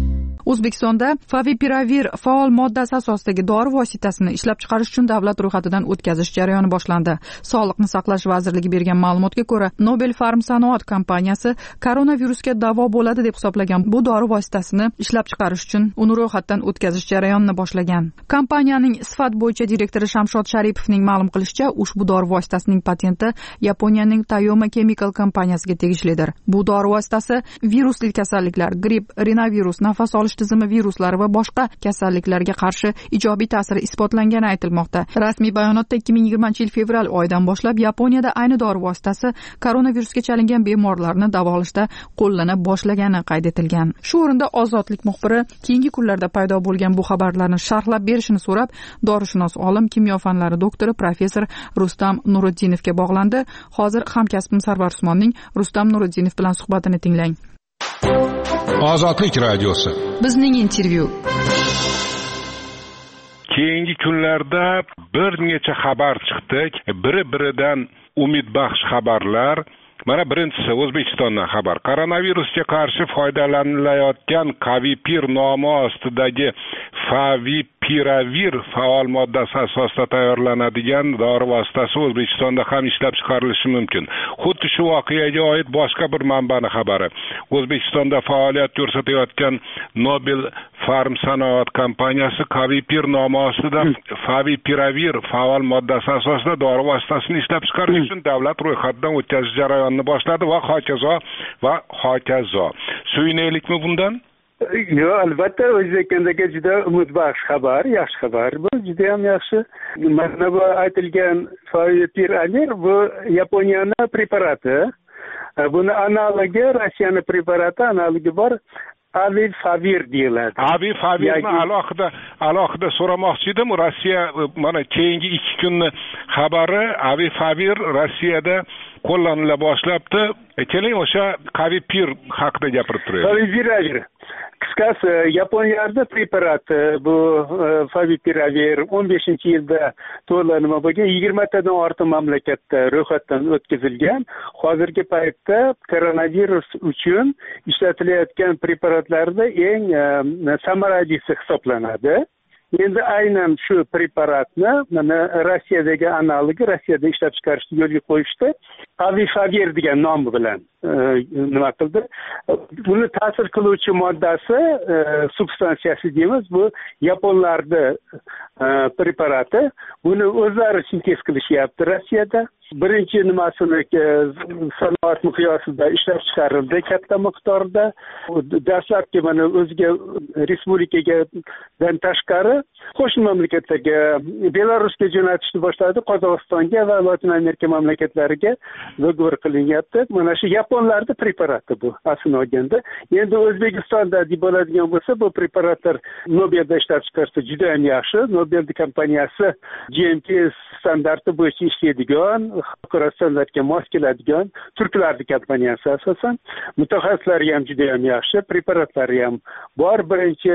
Speaker 10: O'zbekistonda favipiravir faol moddasi asosidagi dori vositasini ishlab chiqarish uchun davlat ro'yxatidan o'tkazish jarayoni boshlandi. Sog'liqni saqlash vazirligi bergan ma'lumotga ko'ra, Nobel Pharmsanoat kompaniyasi koronavirusga davo bo'ladi deb hisoblagan bu dori vositasini ishlab chiqarish uchun uni ro'yxatdan o'tkazish jarayonini boshlagan. Kompaniyaning sifat bo'yicha direktori Shamshod Sharipovning ma'lum qilishicha, ushbu dori vositasining patenti Yaponiyaning Tayoma Chemical kompaniyasiga tegishlidir. Bu dori vositasi virusli kasalliklar, gripp, rinovirus, nafas olish tizimi viruslari va boshqa kasalliklarga qarshi ijobiy ta'siri isbotlangani aytilmoqda. Rasmiy bayonotda 2020-yil fevral oyidan boshlab Yaponiyada ayni dori vositasi koronavirusga chalingan bemorlarni davolashda qo'llana boshlagani qayd etilgan. Shu o'rinda Ozodlik muxbiri keyingi kunlarda paydo bo'lgan bu xabarlarni sharhlab berishini so'rab, dorishunos olim, kimyo fanlari doktori professor Rustam Nuriddinovga bog'landi. Hozir hamkasbim Sarvar Usmonning Rustam Nuriddinov bilan suhbatini tinglang.
Speaker 12: Ozodlik radiosi.
Speaker 10: Bizning intervyu.
Speaker 17: Keyingi kunlarda bir necha xabar chiqdi. Biri-biridan umidbaxsh xabarlar. Mana birinchisi O'zbekistondan xabar. Koronavirusga qarshi foydalanilayotgan Kavipir nomi ostidagi favipiravir faol moddasi asosida tayyorlanadigan dori vositasi O'zbekistonda ham ishlab chiqarilishi mumkin. Xuddi shu voqeaga oid boshqa bir manbaning xabari. O'zbekistonda faoliyat ko'rsatayotgan Nobel Pharmsanoat kompaniyasi Kavipir nomi ostida favipiravir faol moddasi asosida dori vositasini ishlab chiqarish uchun davlat ro'yxatidan o'tkazish jarayonini boshladi va hokazo. Suyunaylikmi bundan?
Speaker 18: Yo'q, albatta O'zbekistondagi juda umidbaxsh xabar, yaxshi xabar. Bu juda ham yaxshi. Mana bu aytilgan favipiravir bu Yaponiyaning preparati. Buni analogi Rossiyaning preparati, analogi bor. Avifavir deyiladi.
Speaker 17: Avifavirni alohida so'ramoqchi edim. Rossiya mana keyingi 2 kunni xabari Avifavir Rossiyada qo'llanila boshlabdi. Keling o'sha Kavipir haqida gapirib turaylik.
Speaker 18: Favipiravir. Qisqasi Yaponiyada preparati bu favipiravir 15-yilda to'llanma bo'lgan 20 tadan ortiq mamlakatda ro'yxatdan o'tkazilgan. Hozirgi paytda koronavirus uchun ishlatilayotgan preparatlarda eng samaralisi hisoblanadi. Endi aynan shu preparatni mana Rossiyadagi analogi Rossiyada ishlab chiqarishni yo'lga qo'yishdi. Avifavir degan nomi bilan nima qildi? Buni ta'sir qiluvchi moddasi, substansiyasi deymiz, bu yaponlarda preparati. Buni o'zlari sintez qilishyapti Rossiyada. Birinchi nimasini sanoat miqyosida ishlab chiqarildi katta miqdorda. Dastlabki mana o'ziga respublikadan tashqari qo'shni mamlakatlarga, Belarusga jo'natishni boshladi, Qozog'istonga va Latin Amerika mamlakatlariga dogovor qilinyapti. Mana shu yaponlarda preparati bu aslini olganda. Endi O'zbekistonda deb bo'ladigan bo'lsa, bu preparatlar Nobelda ishlab chiqarsa juda ham yaxshi. Nobel kompaniyasi GMP standarti bo'yicha ishlaydigan, xalqaro standartga mos keladigan turklarning kompaniyasi asosan. Mutaxassislari ham juda ham yaxshi, preparatlari ham bor. Birinchi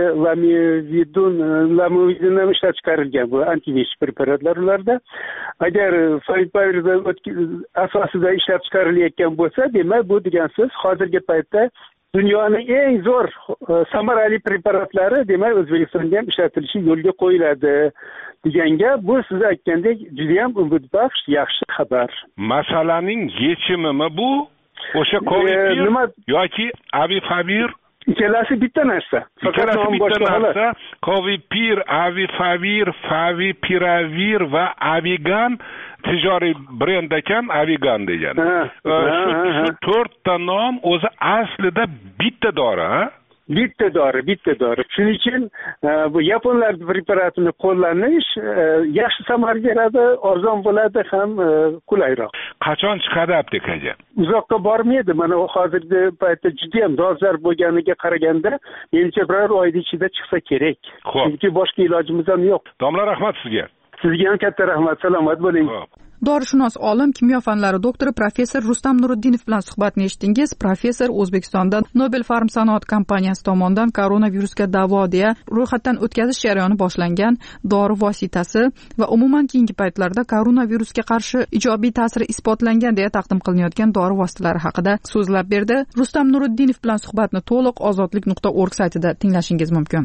Speaker 18: lamivudin ishlab chiqarilgan bu antivirus preparatlar ularda. Agar favipiravir asosida ishlab chiqarilayotgan bo'lsa, demak bu degan so'z hozirgi paytda dunyoning eng zo'r samarali preparatlari demak O'zbekistonda ham ishlatilishi yo'lga qo'yiladi deganga, bu siz aytgandek juda ham umidbaxsh yaxshi xabar.
Speaker 17: Masalaning yechimimi bu? O'sha Kavipir yoki Avifavir?
Speaker 18: Ikkalasi bitta narsa. Faqat nom boshqa narsa.
Speaker 17: Kavipir, Avifavir, favipiravir va Avigan tijoriy brend ekan, Avigan degani. Shu 4 ta nom o'zi aslida bitta dori, ha?
Speaker 18: Bitta dori. Shuning uchun bu yaponlar preparatini qo'llanish yaxshi samara beradi, arzon bo'ladi ham qulayroq.
Speaker 17: Qachon chiqadi aptekaga?
Speaker 18: Uzoqqa bormaydi. Mana hozirgi paytda juda ham dolzarb bo'lganiga qaraganda, menimcha bir oy ichida chiqsa kerak. Chunki boshqa ilojimiz ham yo'q.
Speaker 17: Domla, rahmat sizga.
Speaker 18: Sizga ham katta rahmat. Salomat bo'ling.
Speaker 10: Dorishunos olim, kimyo fanlari doktori professor Rustam Nuriddinov bilan suhbatni eshitdingiz. Professor O'zbekistonda Nobel Pharm sanoat kompaniyasi tomonidan koronavirusga davo deya ro'yxatdan o'tkazish jarayoni boshlangan dori vositasi va umuman keyingi paytlarda koronavirusga qarshi ijobiy ta'siri isbotlangan deya taqdim qilinayotgan dori vositalari haqida so'zlab berdi. Rustam Nuriddinov bilan suhbatni to'liq ozodlik.org saytida tinglashingiz mumkin.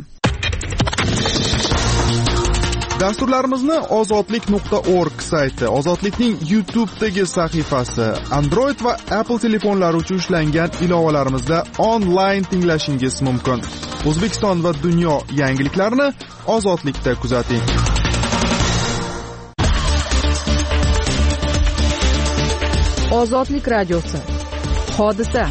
Speaker 19: Dasturlarimizni ozodlik.org sayti, Ozodlikning YouTube'dagi sahifasi, Android va Apple telefonlari uchun ishlangan ilovalarimizda onlayn tinglashingiz mumkin. O'zbekiston va dunyo yangiliklarini Ozodlikda kuzating.
Speaker 10: Ozodlik radiosi. Hodisa.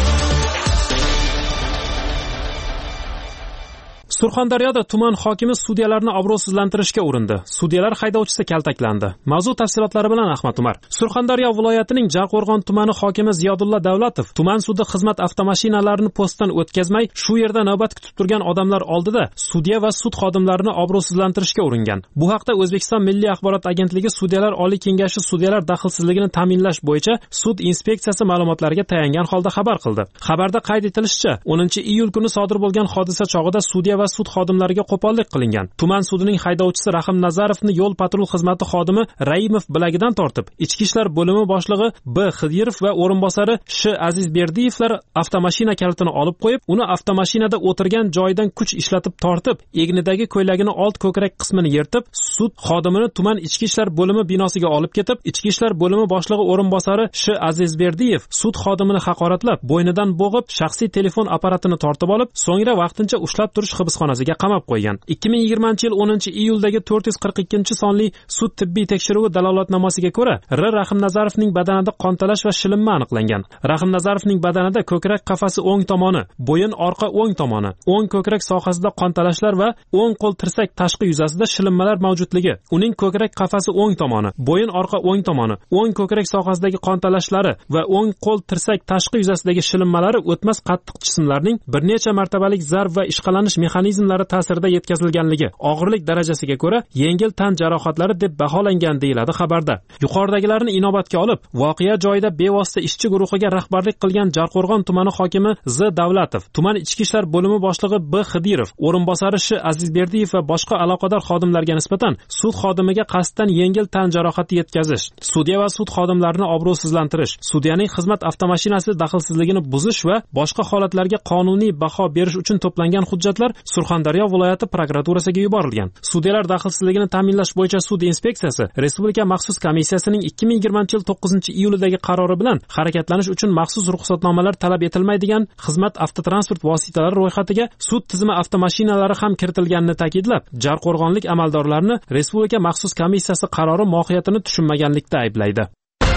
Speaker 20: Surxondaryoda tuman hokimi sudyalarni obro'sizlantirishga urindi. Sudyalar haydovchisi kaltaklandi. Mavzu tafsilotlari bilan Ahmad Umar. Surxondaryo viloyatining Jarqo'rg'on tumani hokimi Ziyodulla Davlatov tuman sudi xizmat avtomashinalarini postdan o'tkazmay, shu yerda navbat kutib turgan odamlar oldida sudya va sud xodimlarini obro'sizlantirishga uringan. Bu haqda O'zbekiston Milliy axborot agentligi Sudyalar Oliy kengashi sudyalar daxlsizligini ta'minlash bo'yicha sud inspeksiyasi ma'lumotlariga tayangan holda xabar qildi. Xabarda qayd etilishicha, 10-iyul kuni sodir bo'lgan hodisa chog'ida sudya va sud xodimlariga qo'pollik qilingan. Tuman sudining haydovchisi Rahim Nazarovni yo'l patrul xizmati xodimi Raimov bilagidan tortib, Ichki ishlar bo'limi boshlig'i B. Xidirov va o'rinbosari Sh. Azizberdiyevlar avtomashina kalitini olib qo'yib, uni avtomashinada o'tirgan joyidan kuch ishlatib tortib, egnidagi ko'ylagini old ko'krak qismini yirtib, sud xodimini tuman Ichki ishlar bo'limi binosiga olib ketib, Ichki ishlar bo'limi boshlig'i o'rinbosari Sh. Azizberdiyev sud xodimini haqoratlab, bo'ynidan bo'g'ib, shaxsiy telefon apparatini tortib olib, so'ngra vaqtincha ushlab turish hibsxonasiga qamab qo'ygan. 2020-yil 10-iyuldagi 442-sonli sud tibbiy tekshiruvi dalolatnomasiga ko'ra, Rahim Nazarovning badanida qontalash va shilinma aniqlangan. Rahim Nazarovning badanida ko'krak qafasi o'ng tomoni, bo'yin orqa o'ng tomoni, o'ng ko'krak sohasida qontalashlar va o'ng qo'l tirsak tashqi yuzasida shilinmalar mavjudligi, uning ko'krak qafasi o'ng tomoni, bo'yin orqa o'ng tomoni, o'ng ko'krak sohasidagi qontalashlari va o'ng qo'l tirsak tashqi yuzasidagi shilinmalari o'tmas qattiq jismlarning bir necha martabalik zarb va ishqalanish mexanizmlari ta'sirida yetkazilganligi, og'irlik darajasiga ko'ra yengil tan jarohatlari deb baholangan deyiladi xabarda. Yuqoridagilarni inobatga olib, voqea joyida bevosita ishchi guruhiga rahbarlik qilgan Jarqo'rg'on tumani hokimi Z. Davlatov, tuman ichki ishlar bo'limi boshlig'i B. Xidirov, o'rinbosari Sh. Azizberdiyev va boshqa aloqador xodimlarga nisbatan sud xodimiga qasddan yengil tan jarohati yetkazish, sudya va sud xodimlarini obro'sizlantirish, sudyaning xizmat avtomashinasi daxlsizligini buzish va boshqa holatlarga qonuniy baho berish uchun to'plangan hujjatlar Surxondaryo viloyati prokuraturasiga yuborilgan. Sudyalar daxlsizligini ta'minlash bo'yicha sud inspeksiyasi Respublika maxsus komissiyasining 2020-yil 9-iyulidagi qarori bilan harakatlanish uchun maxsus ruxsatnomalar talab etilmaydigan xizmat avtotransport vositalari ro'yxatiga sud tizimi avtomashinalari ham kiritilganini ta'kidlab, Jarqo'rg'onlik amaldorlarni Respublika maxsus komissiyasi qarori mohiyatini tushunmaganlikda ayblaydi.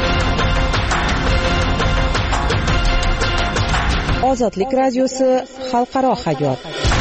Speaker 11: Ozodlik radiosi xalqaro hayot.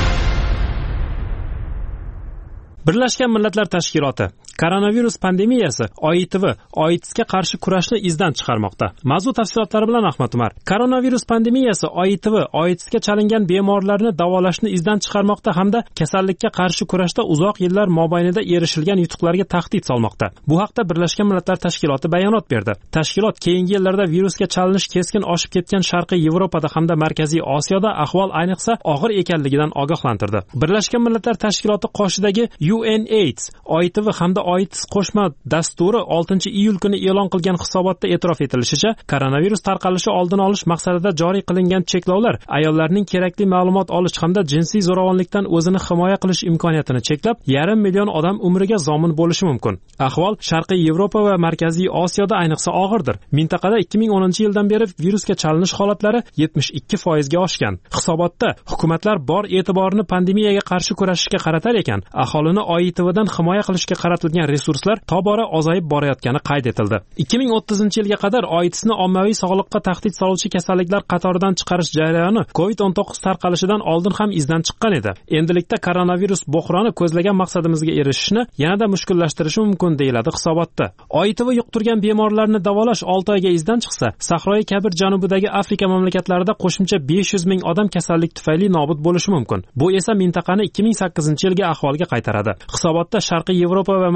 Speaker 20: Birlashgan Millatlar Tashkiloti koronavirus pandemiyasi OITSga qarshi kurashni izdan chiqarmoqda. Mavzu tafsilotlari bilan Ahmad Umar. Koronavirus pandemiyasi OITSga chalingan bemorlarni davolashni izdan chiqarmoqda hamda kasallikka qarshi kurashda uzoq yillar mobaynida erishilgan yutuqlarga tahdid solmoqda. Bu haqda Birlashgan Millatlar Tashkiloti bayonot berdi. Tashkilot keyingi yillarda virusga chalinish keskin oshib ketgan Sharqiy Yevropada hamda Markaziy Osiyoda ahvol ayniqsa og'ir ekanligidan ogohlantirdi. Birlashgan Millatlar Tashkiloti qoshidagi UNAIDS, OITV hamda OITS qo'shma dasturi 6-iyul kuni e'lon qilgan hisobotda e'tirof etilishicha, koronavirus tarqalishi oldini olish maqsadida joriy qilingan cheklovlar ayollarning kerakli ma'lumot olish hamda jinsiy zo'ravonlikdan o'zini himoya qilish imkoniyatini cheklab, 500 million odam umriga zomin bo'lishi mumkin. Ahvol Sharqiy Yevropa va Markaziy Osiyoda ayniqsa og'irdir. Mintaqada 2010-yildan beri virusga chalinish holatlari 72% ga oshgan. Hisobotda hukumatlar bor e'tiborini pandemiyaga qarshi kurashishga qaratar ekan, aholini OITVdan himoya qilishga qaratilgan resurslar tobora ozayib borayotgani qayd etildi. 2030-yilga qadar OITSni ommaviy sog'liqqa tahdid soluvchi kasalliklar qatoridan chiqarish jarayoni COVID-19 tarqalishidan oldin ham izdan chiqqan edi. Endilikda koronavirus bo'hroni ko'zlagan maqsadimizga erishishni yanada mushkullashtirishi mumkin deyiladi hisobotda. OITV yuqtirgan bemorlarni davolash 6 oyga izdan chiqsa, Sahroyi Kabir janubidagi Afrika mamlakatlarida qo'shimcha 500 ming odam kasallik tufayli nobud bo'lishi mumkin. Bu esa mintaqani 2008-yilgi ahvolga qaytaradi. Hisobotda Sharqiy Yevropa va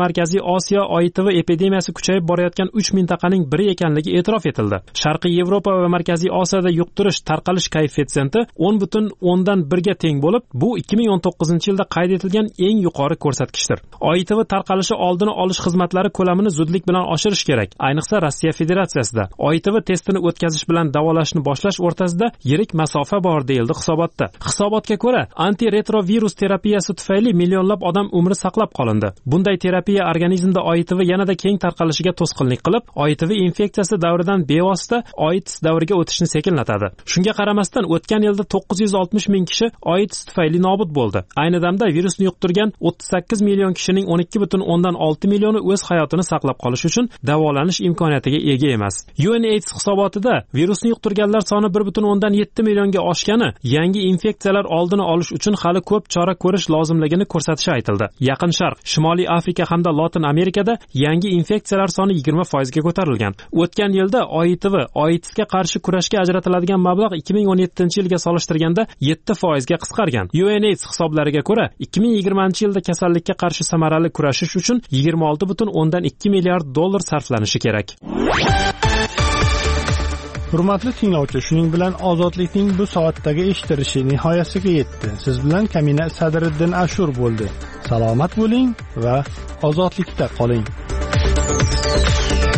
Speaker 20: Markaziy Osiyo OITV epidemiyasi kuchayib borayotgan 3 mintaqaning biri ekanligi e'tirof etildi. Sharqiy Yevropa va Markaziy Osiyoda yuqtirish tarqalish koeffitsiyenti 10.1 ga teng bo'lib, bu 2019-yilda qayd etilgan eng yuqori ko'rsatkichdir. OITV tarqalishi oldini olish xizmatlari ko'lamini zudlik bilan oshirish kerak, ayniqsa Rossiya Federatsiyasida. OITV testini o'tkazish bilan davolashni boshlash o'rtasida yirik masofa bor deyildi hisobotda. Hisobotga ko'ra, antiretrovirus terapiyasi tufayli millionlab odam umri saqlab qolindi. Bunday terapiya organizmda OITV yanada keng tarqalishiga to'sqinlik qilib, OITV infeksiyasi davridan bevosita AIDS davriga o'tishni sekinlatadi. Shunga qaramasdan, o'tgan yilda 960 ming kishi AIDS tufayli nobud bo'ldi. Ayni damda virusni yuqtirgan 38 million kishining 12.6 millioni o'z hayotini saqlab qolish uchun davolanish imkoniyatiga ega emas. UNAIDS hisobotida virusni yuqtirganlar soni 1.7 millionga oshgani, yangi infeksiyalar oldini olish uchun hali ko'p chora ko'rish lozimligini ko'rsatishi aytildi. Yaqin Sharq, Shimoliy Afrika hamda Lotin Amerikada yangi infeksiyalar soni 20% ga ko'tarilgan. O'tgan yilda OITV, AIDSga qarshi kurashga ajratiladigan mablag' 2017-yilga solishtirganda 7% ga qisqargan. UNAIDS hisoblariga ko'ra, 2020-yilda kasallikka qarshi samarali kurashish uchun 26.2 milliard dollar sarflanishi kerak.
Speaker 1: Hurmatli tinglovchi, shuning bilan ozodlikning bu soatdagi eshittirishi nihoyasiga yetdi. Siz bilan Kamina Sadriddin Ashur bo'ldi. Salomat bo'ling va ozodlikda qoling.